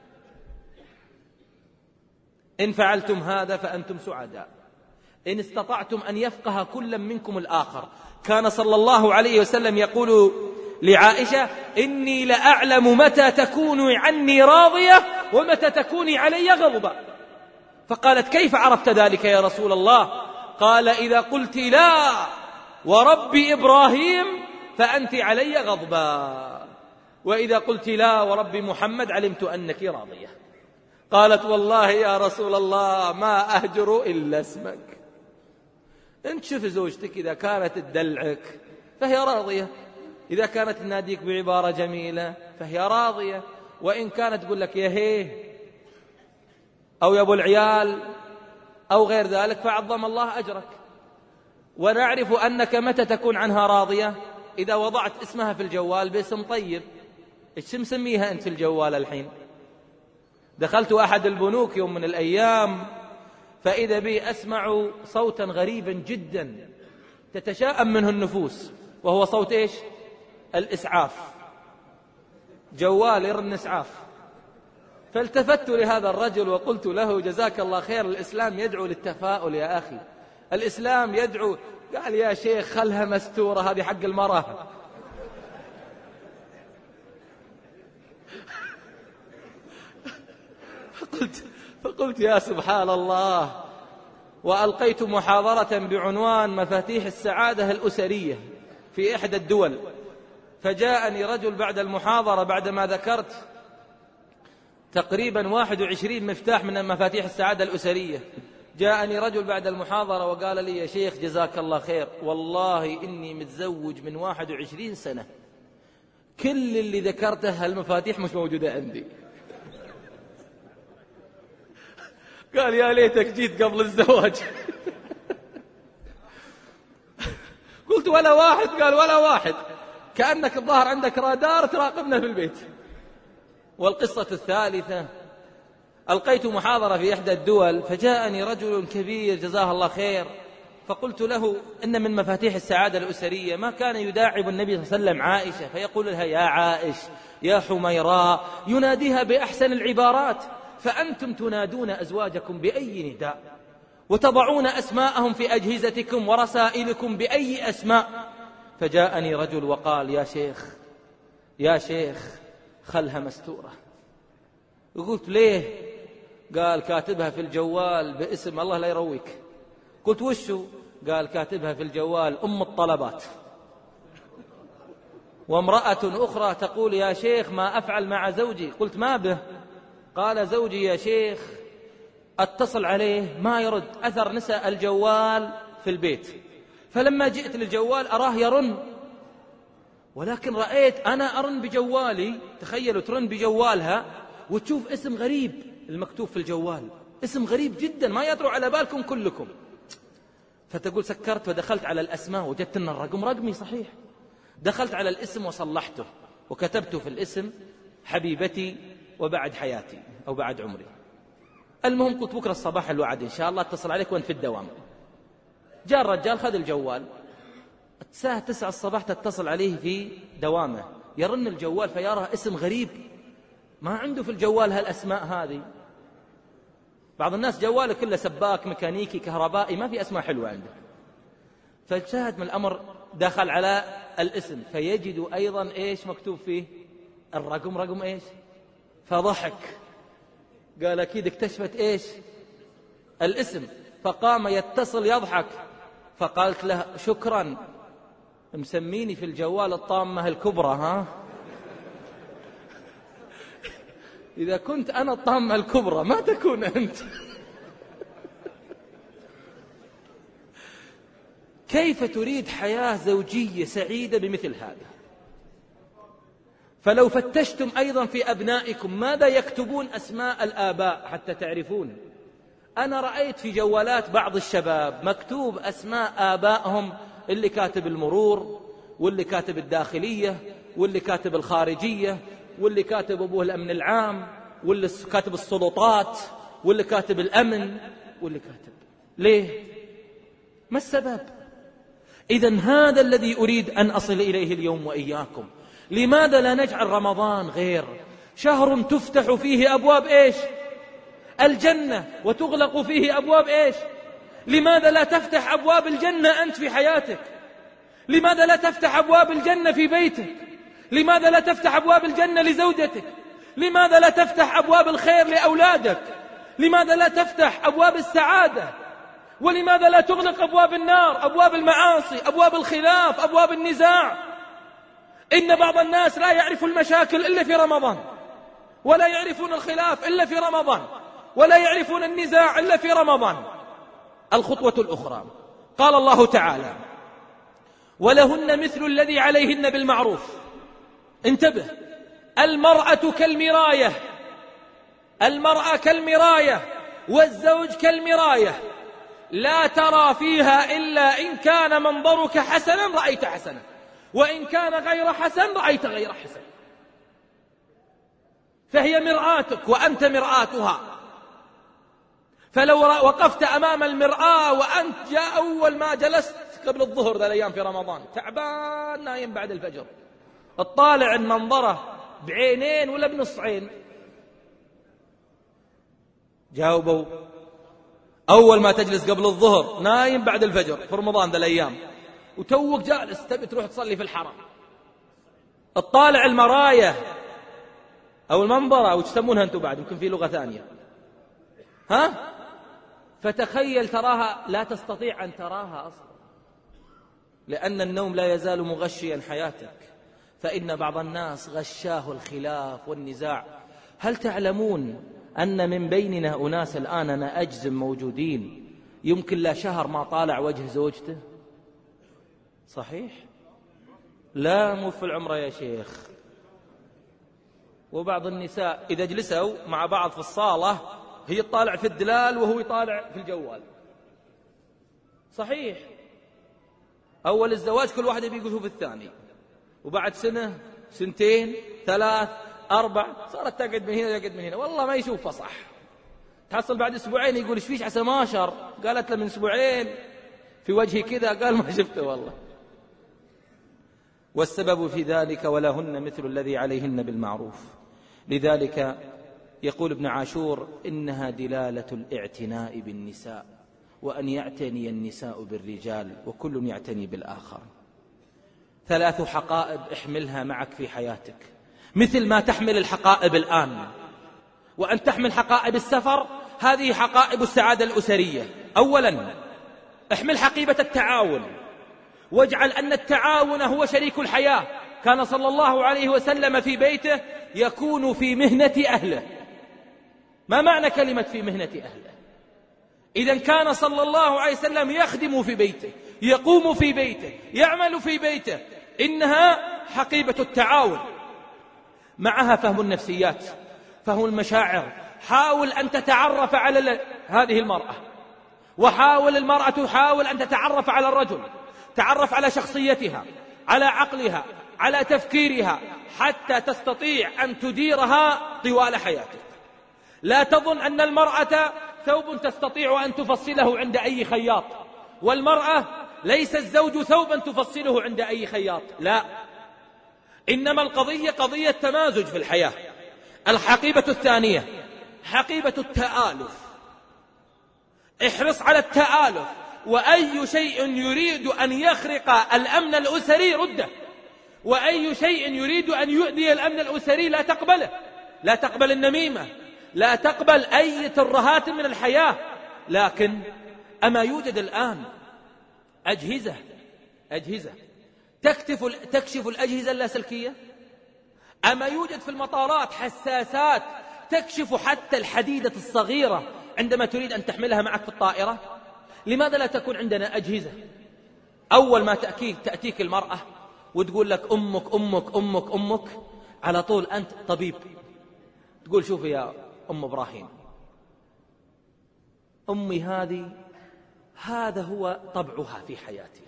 إن فعلتم هذا فأنتم سعداء، إن استطعتم أن يفقه كل منكم الآخر. كان صلى الله عليه وسلم يقول لعائشة: إني لأعلم متى تكوني عني راضية ومتى تكوني علي غضبة. فقالت: كيف عرفت ذلك يا رسول الله؟ قال: إذا قلت لا ورب إبراهيم فأنت علي غضبة، وإذا قلت لا ورب محمد علمت أنك راضية. قالت: والله يا رسول الله ما أهجر إلا اسمك. انت شوف زوجتك إذا كانت تدلعك فهي راضية، إذا كانت تناديك بعبارة جميلة فهي راضية، وإن كانت تقول لك يا هيه أو يا أبو العيال أو غير ذلك فعظم الله أجرك. ونعرف أنك متى تكون عنها راضية؟ إذا وضعت اسمها في الجوال باسم طيب. إيش مسميها أنت في الجوال الحين؟ دخلت أحد البنوك يوم من الأيام فإذا بي أسمع صوتا غريبا جدا تتشاءم منه النفوس، وهو صوت إيش؟ الإسعاف، جوال يرن إسعاف. فالتفت لهذا الرجل وقلت له: جزاك الله خير، الإسلام يدعو للتفاؤل يا أخي، الإسلام يدعو. قال: يا شيخ خلها مستورة، هذه حق المرأة. فقلت يا سبحان الله. وألقيت محاضرة بعنوان مفاتيح السعادة الأسرية في إحدى الدول، فجاءني رجل بعد المحاضرة بعدما ذكرت تقريبا 21 مفتاح من مفاتيح السعادة الأسرية، جاءني رجل بعد المحاضرة وقال لي: يا شيخ جزاك الله خير، والله إني متزوج من 21 سنة، كل اللي ذكرته المفاتيح مش موجودة عندي. قال: يا ليتك جيت قبل الزواج. قلت: ولا واحد؟ قال: ولا واحد، كأنك الظاهر عندك رادار تراقبنا في البيت. والقصة الثالثة: ألقيت محاضرة في إحدى الدول، فجاءني رجل كبير جزاه الله خير، فقلت له: إن من مفاتيح السعادة الأسرية ما كان يداعب النبي صلى الله عليه وسلم عائشة فيقول لها: يا عائش، يا حميراء، يناديها بأحسن العبارات، فأنتم تنادون أزواجكم بأي نداء، وتضعون أسماءهم في أجهزتكم ورسائلكم بأي أسماء. فجاءني رجل وقال: يا شيخ خلها مستورة. قلت: ليه؟ قال: كاتبها في الجوال باسم الله لا يرويك. قلت: وشو؟ قال: كاتبها في الجوال أم الطلبات. وامرأة أخرى تقول: يا شيخ ما أفعل مع زوجي. قلت: ما به؟ قال: زوجي يا شيخ أتصل عليه ما يرد، أثر نسى الجوال في البيت، فلما جئت للجوال أراه يرن، ولكن رأيت أنا أرن بجوالي، تخيلوا ترن بجوالها وتشوف اسم غريب المكتوب في الجوال، اسم غريب جدا ما يطرق على بالكم كلكم. فتقول: سكرت ودخلت على الأسماء، وجدت أن الرقم رقمي صحيح، دخلت على الاسم وصلحته وكتبت في الاسم حبيبتي وبعد حياتي أو بعد عمري. المهم قلت: بكرة الصباح الوعد إن شاء الله اتصل عليك وانت في الدوام. جاء الرجال خذ الجوال، الساعة 9 الصباح تتصل عليه في دوامه، يرن الجوال فيرى اسم غريب ما عنده في الجوال هالأسماء هذه. بعض الناس جواله كله سباك ميكانيكي كهربائي، ما في أسماء حلوة عنده. فاجتهد من الأمر، دخل على الاسم فيجد أيضا إيش مكتوب فيه؟ الرقم رقم إيش؟ فضحك، قال: أكيد اكتشفت إيش؟ الاسم. فقام يتصل يضحك، فقالت له: شكرا، مسميني في الجوال الطامة الكبرى، ها؟ إذا كنت أنا الطامة الكبرى ما تكون أنت. كيف تريد حياة زوجية سعيدة بمثل هذا؟ فلو فتشتم أيضا في أبنائكم ماذا يكتبون أسماء الآباء حتى تعرفون. أنا رأيت في جوالات بعض الشباب مكتوب أسماء آبائهم، اللي كاتب المرور، واللي كاتب الداخلية، واللي كاتب الخارجية، واللي كاتب أبوه الأمن العام، واللي كاتب السلطات، واللي كاتب الأمن، واللي كاتب. ليه؟ ما السبب؟ إذن هذا الذي أريد أن أصل إليه اليوم وإياكم. لماذا لا نجعل رمضان غير شهر تفتح فيه أبواب إيش؟ الجنة، وتغلق فيه أبواب إيش؟ لماذا لا تفتح أبواب الجنة أنت في حياتك؟ لماذا لا تفتح أبواب الجنة في بيتك؟ لماذا لا تفتح أبواب الجنة لزوجتك؟ لماذا لا تفتح أبواب الخير لأولادك؟ لماذا لا تفتح أبواب السعادة؟ ولماذا لا تغلق أبواب النار، أبواب المعاصي، أبواب الخلاف، أبواب النزاع؟ إن بعض الناس لا يعرف المشاكل إلا في رمضان، ولا يعرفون الخلاف إلا في رمضان، ولا يعرفون النزاع إلا في رمضان. الخطوة الأخرى، قال الله تعالى: ولهن مثل الذي عليهن بالمعروف. انتبه، المرأة كالمراية، المرأة كالمراية، والزوج كالمراية، لا ترى فيها إلا إن كان منظرك حسنا رأيت حسنا، وإن كان غير حسن رأيت غير حسن. فهي مرآتك وأنت مرآتها، فلو وقفت أمام المرآة وأنت جاء أول ما جلست قبل الظهر ذا الأيام في رمضان تعبان نايم بعد الفجر، الطالع المنظرة بعينين ولا بنص عين؟ جاوبوا أول ما تجلس قبل الظهر نايم بعد الفجر في رمضان ذا الأيام، وتوك جالس تبي تروح تصلي في الحرم. الطالع المراية أو المنظرة أو تسمونها أنتم بعد، يمكن في لغة ثانية، ها؟ فتخيل تراها لا تستطيع أن تراها أصلا، لأن النوم لا يزال مغشيا حياتك. فإن بعض الناس غشاه الخلاف والنزاع. هل تعلمون أن من بيننا أناس الآن أنا أجزم موجودين يمكن لا شهر ما طالع وجه زوجته؟ صحيح؟ لا مو في العمرة يا شيخ. وبعض النساء إذا جلسوا مع بعض في الصالة هي تطالع في الدلال وهو يطالع في الجوال. صحيح. أول الزواج كل واحد يبي يشوف الثاني، وبعد سنة سنتين ثلاث أربع صارت تقعد من هنا تقعد من هنا، والله ما يشوفها صح. تحصل بعد أسبوعين يقول إيش فيش عسى ما شر، قالت له من أسبوعين في وجهي كذا، قال ما شفته والله. والسبب في ذلك ولهن مثل الذي عليهن بالمعروف. لذلك يقول ابن عاشور إنها دلالة الاعتناء بالنساء، وأن يعتني النساء بالرجال وكل يعتني بالآخر. 3 حقائب احملها معك في حياتك مثل ما تحمل الحقائب الآن، وأن تحمل حقائب السفر. هذه حقائب السعادة الأسرية. أولا احمل حقيبة التعاون، واجعل أن التعاون هو شريك الحياة. كان صلى الله عليه وسلم في بيته يكون في مهنة أهله. ما معنى كلمة في مهنة أهله؟ إذن كان صلى الله عليه وسلم يخدم في بيته، يقوم في بيته، يعمل في بيته. إنها حقيبة التعاون. معها فهم النفسيات، فهم المشاعر. حاول أن تتعرف على هذه المرأة، وحاول المرأة تحاول أن تتعرف على الرجل، تعرف على شخصيتها، على عقلها، على تفكيرها، حتى تستطيع أن تديرها طوال حياتك. لا تظن أن المرأة ثوب تستطيع أن تفصله عند أي خياط، والمرأة ليس الزوج ثوبا تفصله عند أي خياط، لا، إنما القضية قضية تمازج في الحياة. الحقيبة الثانية حقيبة التآلف. احرص على التآلف، وأي شيء يريد أن يخرق الأمن الأسري رده، وأي شيء يريد أن يؤذي الأمن الأسري لا تقبله. لا تقبل النميمة، لا تقبل أي ترهات من الحياة. لكن أما يوجد الآن أجهزة تكشف الأجهزة اللاسلكية؟ أما يوجد في المطارات حساسات تكشف حتى الحديدة الصغيرة عندما تريد أن تحملها معك في الطائرة؟ لماذا لا تكون عندنا أجهزة؟ أول ما تأتيك المرأة وتقول لك أمك أمك أمك أمك، على طول أنت طبيب تقول شوفي يا أم إبراهيم، أمي هذا هو طبعها في حياتها.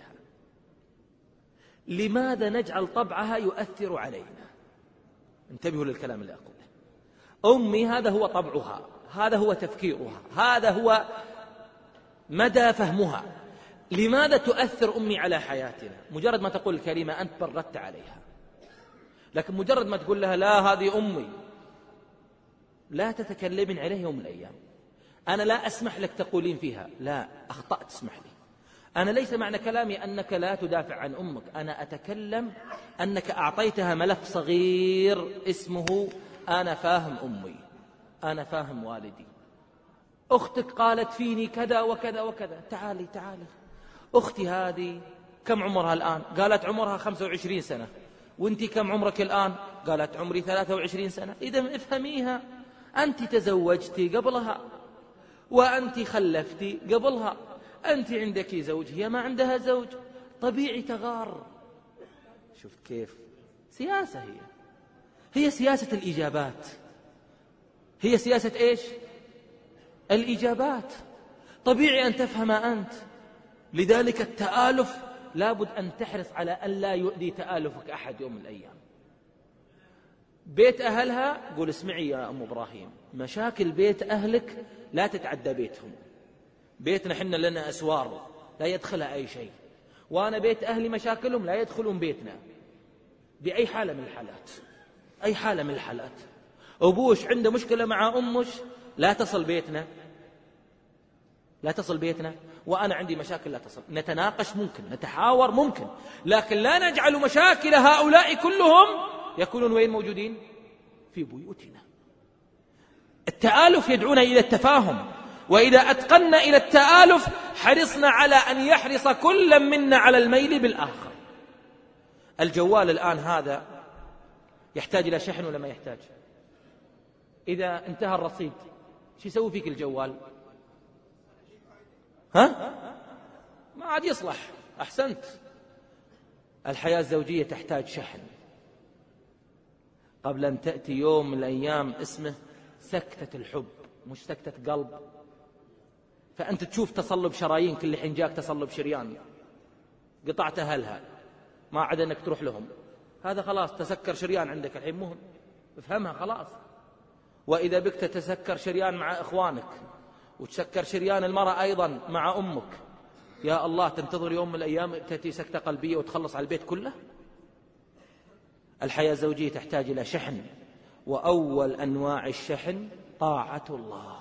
لماذا نجعل طبعها يؤثر علينا؟ انتبهوا للكلام اللي أقوله. أمي هذا هو طبعها، هذا هو تفكيرها، هذا هو مدى فهمها. لماذا تؤثر أمي على حياتنا؟ مجرد ما تقول الكلمة أنت بردت عليها، لكن مجرد ما تقول لها لا هذه أمي، لا تتكلمين عليه يوم من الأيام. أنا لا أسمح لك تقولين فيها لا، أخطأت اسمح لي. أنا ليس معنى كلامي أنك لا تدافع عن أمك، أنا أتكلم أنك أعطيتها ملف صغير اسمه أنا فاهم أمي، أنا فاهم والدي. أختك قالت فيني كذا وكذا وكذا، تعالي أختي هذه كم عمرها الآن؟ قالت عمرها 25 سنة. وانت كم عمرك الآن؟ قالت عمري 23 سنة. إذا افهميها، أنت تزوجتي قبلها، وأنت خلفتي قبلها، أنت عندك زوج هي ما عندها زوج، طبيعي تغار. شفت كيف؟ سياسة هي سياسة الإجابات، هي سياسة إيش؟ الإجابات. طبيعي أن تفهم أنت. لذلك التآلف لابد أن تحرص على أن لا يؤذي تآلفك أحد يوم من الأيام. بيت أهلها قول اسمعي يا أم إبراهيم، مشاكل بيت أهلك لا تتعدى بيتهم. بيتنا حنا لنا أسوار لا يدخلها أي شيء، وأنا بيت أهلي مشاكلهم لا يدخلون بيتنا بأي حالة من الحالات. أي حالة من الحالات. أبوش عنده مشكلة مع أمش لا تصل بيتنا، لا تصل بيتنا، وأنا عندي مشاكل لا تصل. نتناقش ممكن، نتحاور ممكن، لكن لا نجعل مشاكل هؤلاء كلهم يكونون وين موجودين؟ في بيوتنا. التآلف يدعونا إلى التفاهم، وإذا أتقنا إلى التآلف حرصنا على أن يحرص كل منا على الميل بالآخر. الجوال الآن هذا يحتاج إلى شحن ولا ما يحتاج؟ إذا انتهى الرصيد شو يسوي فيك الجوال؟ ها؟ ما عاد يصلح. أحسنت. الحياة الزوجية تحتاج شحن. قبل أن تأتي يوم من الأيام اسمه سكتة الحب، مش سكتة قلب. فأنت تشوف تصلب شرايين، كل حين جاك تصلب شريان قطعت أهلها، ما عاد أنك تروح لهم، هذا خلاص تسكر شريان عندك الحين، مهم افهمها خلاص. وإذا بك تتسكر شريان مع إخوانك، وتسكر شريان المرأة أيضا مع أمك، يا الله تنتظر يوم من الأيام تأتي سكتة قلبية وتخلص على البيت كله. الحياة الزوجية تحتاج إلى شحن، وأول أنواع الشحن طاعة الله.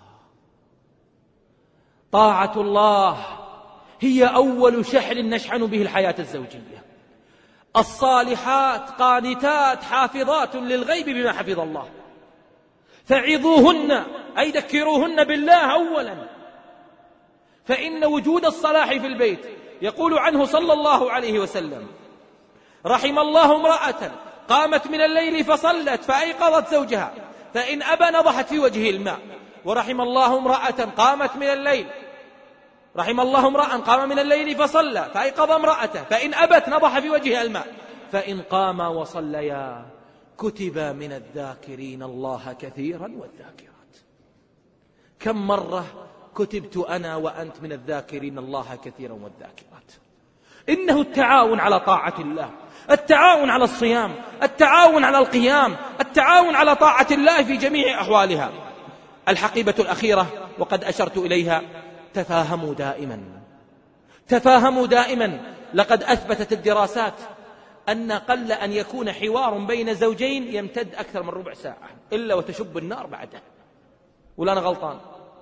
طاعة الله هي أول شحن نشحن به الحياة الزوجية. الصالحات قانتات حافظات للغيب بما حفظ الله، فعظوهن أي ذكروهن بالله أولا، فإن وجود الصلاح في البيت. يقول عنه صلى الله عليه وسلم: رحم الله امرأة قامت من الليل فصلت فأيقظت زوجها فإن أبى نضحت في وجهه الماء. ورحم الله امرأة قامت من الليل، رحم الله امرأ قام من الليل فصلى فأيقظ امرأته فإن أبت نضح في وجهها الماء. فإن قام وصليا كتب من الذاكرين الله كثيرا والذاكرات. كم مرة كتبت أنا وأنت من الذاكرين الله كثيرا والذاكرات؟ إنه التعاون على طاعة الله، التعاون على الصيام، التعاون على القيام، التعاون على طاعة الله في جميع أحوالها. الحقيبة الأخيرة وقد أشرت إليها: تفاهموا دائما، تفاهموا دائما. لقد أثبتت الدراسات أن قل أن يكون حوار بين زوجين يمتد أكثر من ربع ساعة إلا وتشب النار بعده. ولا أنا غلطان؟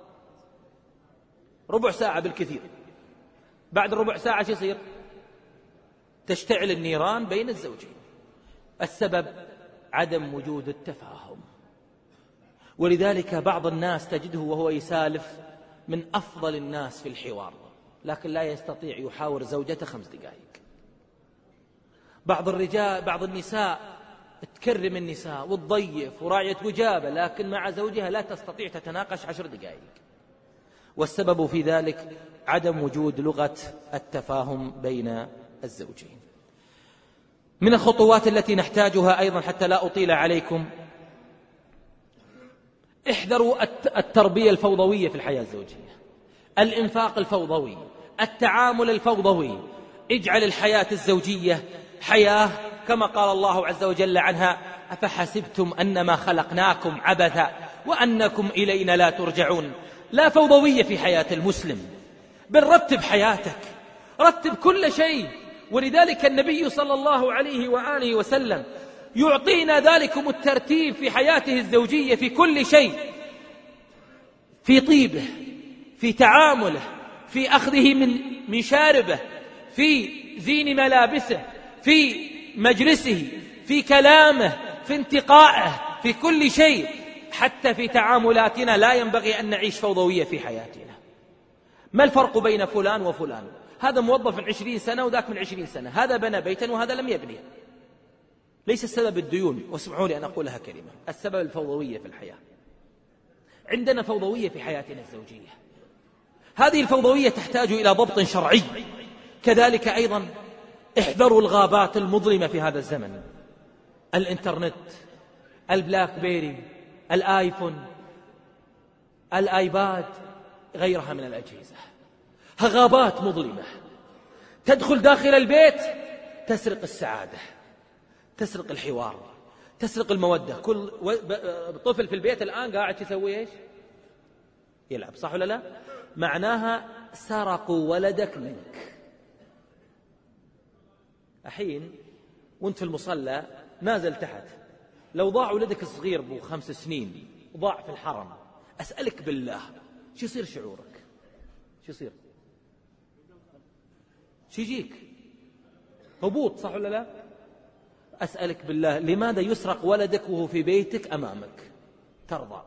ربع ساعة بالكثير. بعد ربع ساعة شو يصير؟ تشتعل النيران بين الزوجين. السبب عدم وجود التفاهم. ولذلك بعض الناس تجده وهو يسالف من أفضل الناس في الحوار، لكن لا يستطيع يحاور زوجته 5 دقائق. بعض الرجال، بعض النساء تكرم النساء وتضيف وراعية وجابة، لكن مع زوجها لا تستطيع تتناقش 10 دقائق. والسبب في ذلك عدم وجود لغة التفاهم بين الزوجين. من الخطوات التي نحتاجها أيضا حتى لا أطيل عليكم: احذروا التربية الفوضوية في الحياة الزوجية، الإنفاق الفوضوي، التعامل الفوضوي. اجعل الحياة الزوجية حياة كما قال الله عز وجل عنها: أفحسبتم أنما خلقناكم عبثا وأنكم إلينا لا ترجعون. لا فوضوية في حياة المسلم، بل رتب حياتك، رتب كل شيء. ولذلك النبي صلى الله عليه وآله وسلم يعطينا ذلكم الترتيب في حياته الزوجية في كل شيء، في طيبه، في تعامله، في أخذه من شاربه، في زين ملابسه، في مجلسه، في كلامه، في انتقائه، في كل شيء. حتى في تعاملاتنا لا ينبغي أن نعيش فوضوية في حياتنا. ما الفرق بين فلان وفلان؟ هذا موظف من 20 سنة وذاك من 20 سنة، هذا بنى بيتا وهذا لم يبني. ليس السبب الديون، واسمعوا لي أن أقولها كلمة، السبب الفوضوية في الحياة. عندنا فوضوية في حياتنا الزوجية، هذه الفوضوية تحتاج إلى ضبط شرعي. كذلك أيضا احذروا الغابات المظلمة في هذا الزمن: الإنترنت، البلاك بيري، الآيفون، الآيباد، غيرها من الأجهزة. غابات مظلمة تدخل داخل البيت تسرق السعادة، تسرق الحوار، تسرق المودة. كل طفل في البيت الآن قاعد يسوي إيش؟ يلعب، صح ولا لا؟ معناها سرقوا ولدك منك. الحين وانت في المصلى نازل تحت، لو ضاع ولدك الصغير ب 5 سنين ضاع في الحرم، أسألك بالله شو يصير شعورك؟ شو يصير؟ شو يجيك؟ هبوط، صح ولا لا؟ أسألك بالله لماذا يسرق ولدك وهو في بيتك أمامك؟ ترضى؟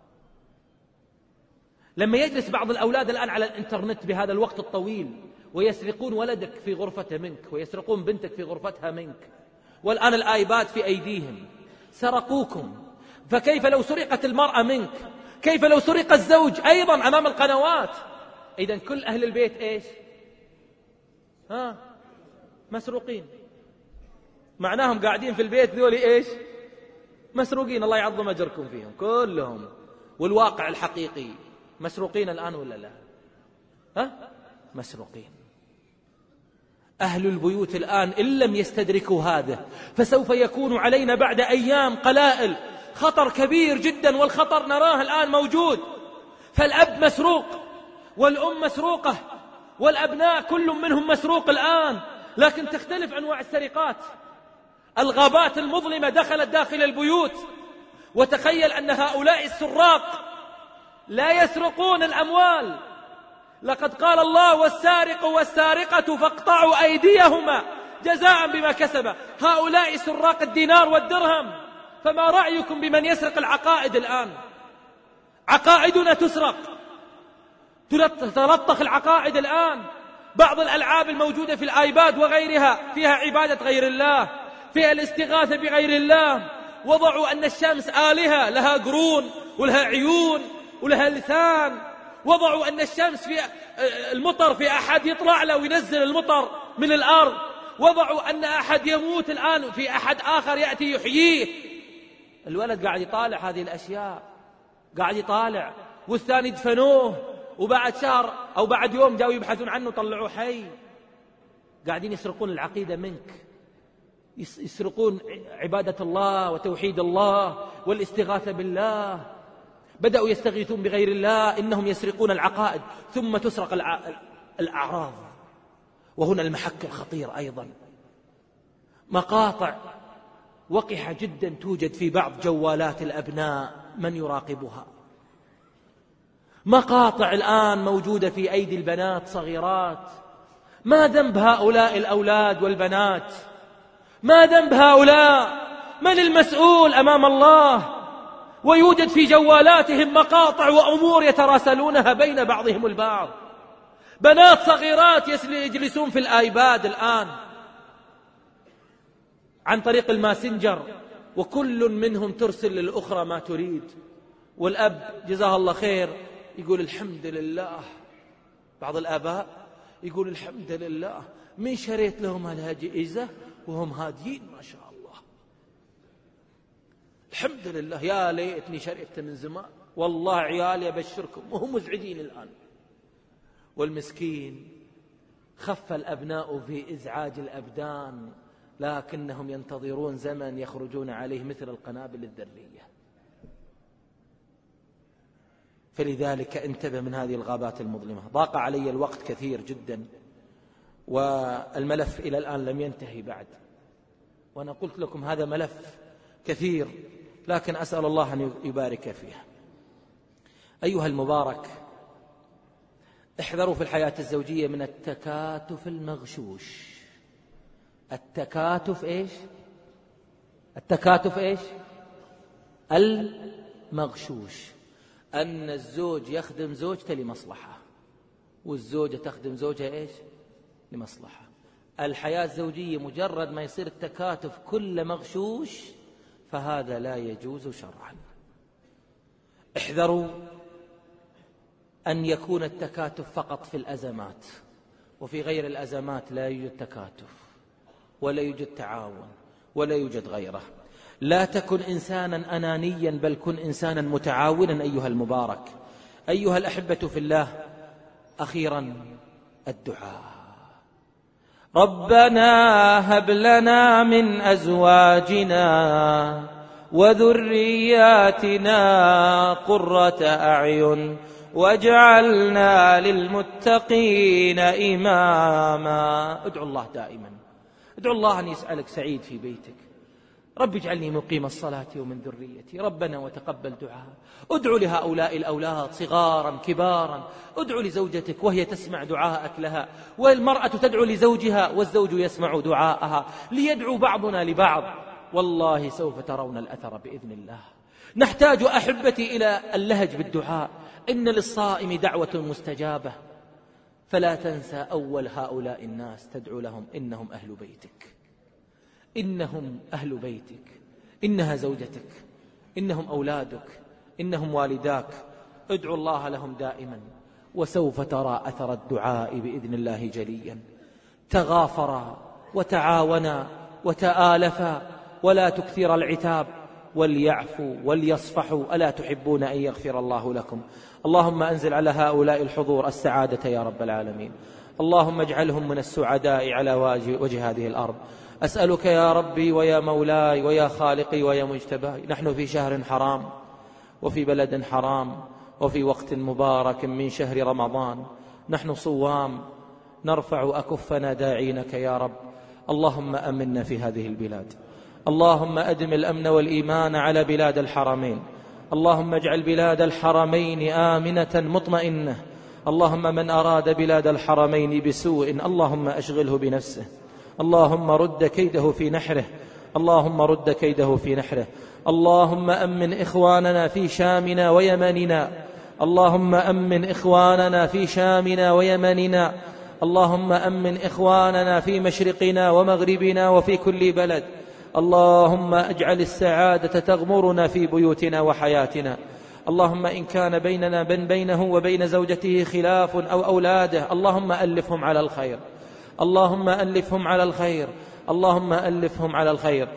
لما يجلس بعض الأولاد الآن على الإنترنت بهذا الوقت الطويل ويسرقون ولدك في غرفته منك، ويسرقون بنتك في غرفتها منك، والآن الآيباد في أيديهم، سرقوكم. فكيف لو سرقت المرأة منك؟ كيف لو سرق الزوج أيضا أمام القنوات؟ إذن كل أهل البيت إيش؟ مسروقين. معناهم قاعدين في البيت ذولي إيش؟ مسروقين. الله يعظم أجركم فيهم كلهم. والواقع الحقيقي مسروقين الآن ولا لا؟ مسروقين. أهل البيوت الآن إن لم يستدركوا هذا فسوف يكون علينا بعد أيام قلائل خطر كبير جدا، والخطر نراه الآن موجود. فالأب مسروق والأم مسروقة والأبناء كل منهم مسروق الآن، لكن تختلف أنواع السرقات. الغابات المظلمة دخلت داخل البيوت، وتخيل أن هؤلاء السراق لا يسرقون الأموال. لقد قال الله: والسارق والسارقة فاقطعوا أيديهما جزاء بما كسبا. هؤلاء سراق الدينار والدرهم، فما رأيكم بمن يسرق العقائد الآن؟ عقائدنا تسرق، تلطخ العقائد الآن. بعض الألعاب الموجودة في الآيباد وغيرها فيها عبادة غير الله، فيها الاستغاثة بغير الله. وضعوا أن الشمس آلهة، لها قرون ولها عيون ولها لسان. وضعوا أن الشمس في المطر، في أحد يطلع له وينزل المطر من الأرض. وضعوا أن أحد يموت الآن في أحد آخر يأتي يحييه. الولد قاعد يطالع هذه الأشياء، قاعد يطالع، والثاني دفنوه، وبعد شهر أو بعد يوم جاوا يبحثون عنه طلعوه حي. قاعدين يسرقون العقيدة منك، يسرقون عبادة الله وتوحيد الله والاستغاثة بالله. بدأوا يستغيثون بغير الله، إنهم يسرقون العقائد، ثم تسرق الأعراض. وهنا المحك الخطير أيضا، مقاطع وقحة جدا توجد في بعض جوالات الأبناء، من يراقبها؟ مقاطع الآن موجودة في أيدي البنات صغيرات. ما ذنب هؤلاء الأولاد والبنات؟ ما ذنب هؤلاء؟ من المسؤول أمام الله؟ ويوجد في جوالاتهم مقاطع وأمور يتراسلونها بين بعضهم البعض. بنات صغيرات يجلسون في الآيباد الآن عن طريق الماسنجر، وكل منهم ترسل للأخرى ما تريد. والأب جزاه الله خير يقول الحمد لله. بعض الآباء يقول الحمد لله من شريت لهم هالجائزة وهم هاديين ما شاء الله، الحمد لله، يا ليتني شريته من زمان، والله عيالي أبشركم وهم مزعجين الآن. والمسكين خف الأبناء في إزعاج الأبدان، لكنهم ينتظرون زمن يخرجون عليه مثل القنابل الذرية. فلذلك انتبه من هذه الغابات المظلمة. ضاق علي الوقت كثير جدا، والملف إلى الآن لم ينتهي بعد، وأنا قلت لكم هذا ملف كثير، لكن أسأل الله أن يبارك فيه. أيها المبارك، احذروا في الحياة الزوجية من التكاتف المغشوش. التكاتف إيش؟ التكاتف إيش؟ المغشوش. أن الزوج يخدم زوجته لمصلحة، والزوجة تخدم زوجها إيش؟ لمصلحة. الحياة الزوجية مجرد ما يصير التكاتف كل مغشوش فهذا لا يجوز شرعا. احذروا أن يكون التكاتف فقط في الأزمات، وفي غير الأزمات لا يوجد تكاتف ولا يوجد تعاون ولا يوجد غيره. لا تكن إنسانا أنانيا، بل كن إنسانا متعاونا أيها المبارك. أيها الأحبة في الله، أخيرا الدعاء. ربنا هب لنا من أزواجنا وذرياتنا قرة أعين واجعلنا للمتقين إماما. ادعو الله دائما، ادعو الله أن يسألك سعيد في بيتك. رب اجعلني مقيم الصلاة ومن ذريتي، ربنا وتقبل دعاء. ادعو لهؤلاء الأولاد صغارا كبارا، ادعو لزوجتك وهي تسمع دعاءك لها، والمرأة تدعو لزوجها والزوج يسمع دعاءها، ليدعو بعضنا لبعض. والله سوف ترون الأثر بإذن الله. نحتاج أحبتي إلى اللهج بالدعاء. إن للصائم دعوة مستجابة، فلا تنسى أول هؤلاء الناس تدعو لهم إنهم أهل بيتك، إنهم أهل بيتك، إنها زوجتك، إنهم أولادك، إنهم والداك. ادعو الله لهم دائما، وسوف ترى أثر الدعاء بإذن الله جليا. تغافرا وتعاونا وتآلفا، ولا تكثر العتاب، وليعفوا وليصفحوا، ألا تحبون أن يغفر الله لكم؟ اللهم أنزل على هؤلاء الحضور السعادة يا رب العالمين. اللهم اجعلهم من السعداء على وجه هذه الأرض. أسألك يا ربي ويا مولاي ويا خالقي ويا مجتباي، نحن في شهر حرام وفي بلد حرام وفي وقت مبارك من شهر رمضان، نحن صوام نرفع أكفنا داعينك يا رب. اللهم أمنا في هذه البلاد، اللهم أدم الأمن والإيمان على بلاد الحرمين، اللهم اجعل بلاد الحرمين آمنة مطمئنة. اللهم من أراد بلاد الحرمين بسوء اللهم أشغله بنفسه، اللهم رد كيده في نحره، اللهم رد كيده في نحره. اللهم أمن إخواننا في شامنا ويمننا، اللهم أمن إخواننا في شامنا ويمننا، اللهم أمن إخواننا في مشرقنا ومغربنا وفي كل بلد. اللهم اجعل السعادة تغمرنا في بيوتنا وحياتنا. اللهم إن كان بيننا بينه وبين زوجته خلاف أو أولاده، اللهم ألفهم على الخير، اللهم ألفهم على الخير، اللهم ألفهم على الخير.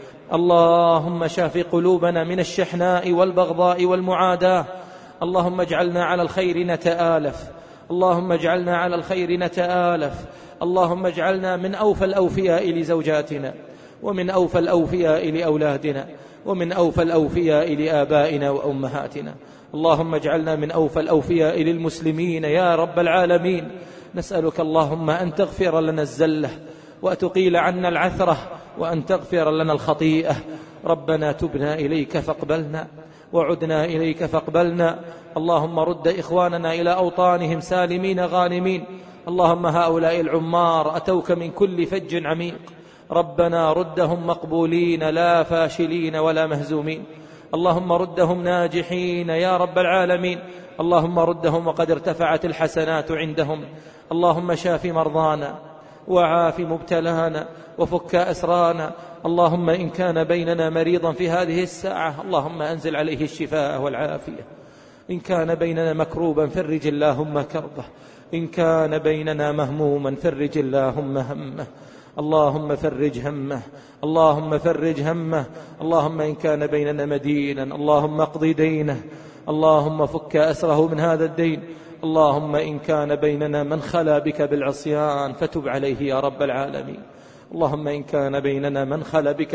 اللهم شاف قلوبنا من الشحناء والبغضاء والمعاداة. اللهم اجعلنا على الخير نتآلف، اللهم اجعلنا على الخير نتآلف. اللهم اجعلنا من أوفى الأوفياء لزوجاتنا، ومن أوفى الأوفياء لأولادنا، ومن أوفى الأوفياء لآبائنا وأمهاتنا. اللهم اجعلنا من أوفى الأوفياء للمسلمين يا رب العالمين. نسألك اللهم أن تغفر لنا الزلة، وتقيل عنا العثرة، وأن تغفر لنا الخطيئة. ربنا تبنا إليك فاقبلنا، وعدنا إليك فاقبلنا. اللهم رد إخواننا إلى أوطانهم سالمين غانمين. اللهم هؤلاء العمار أتوك من كل فج عميق، ربنا ردهم مقبولين لا فاشلين ولا مهزومين. اللهم ردهم ناجحين يا رب العالمين. اللهم ردهم وقد ارتفعت الحسنات عندهم. اللهم شاف مرضانا وعاف مبتلانا وفك أسرانا. اللهم إن كان بيننا مريضا في هذه الساعة اللهم أنزل عليه الشفاء والعافية. إن كان بيننا مكروبا فرج اللهم كربه، إن كان بيننا مهموما فرج اللهم همه. اللهم فرج همه، اللهم فرج همه. اللهم إن كان بيننا مدينا اللهم اقض دينه، اللهم فك أسره من هذا الدين. اللهم إن كان بيننا من خلا بك بالعصيان فتب عليه يا رب العالمين. اللهم إن كان بيننا من خلا بك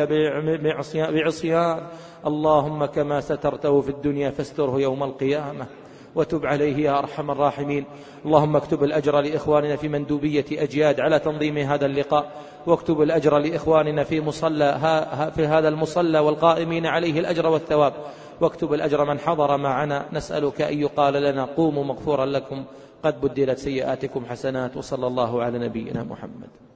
بعصيان اللهم كما سترته في الدنيا فاستره يوم القيامة وتب عليه يا أرحم الراحمين. اللهم اكتب الأجر لإخواننا في مندوبية أجياد على تنظيم هذا اللقاء، واكتب الأجر لإخواننا في هذا المصلى والقائمين عليه الأجر والثواب، واكتب الأجر من حضر معنا. نسألك أن يقال لنا قوموا مغفورا لكم قد بدلت سيئاتكم حسنات. وصلى الله على نبينا محمد.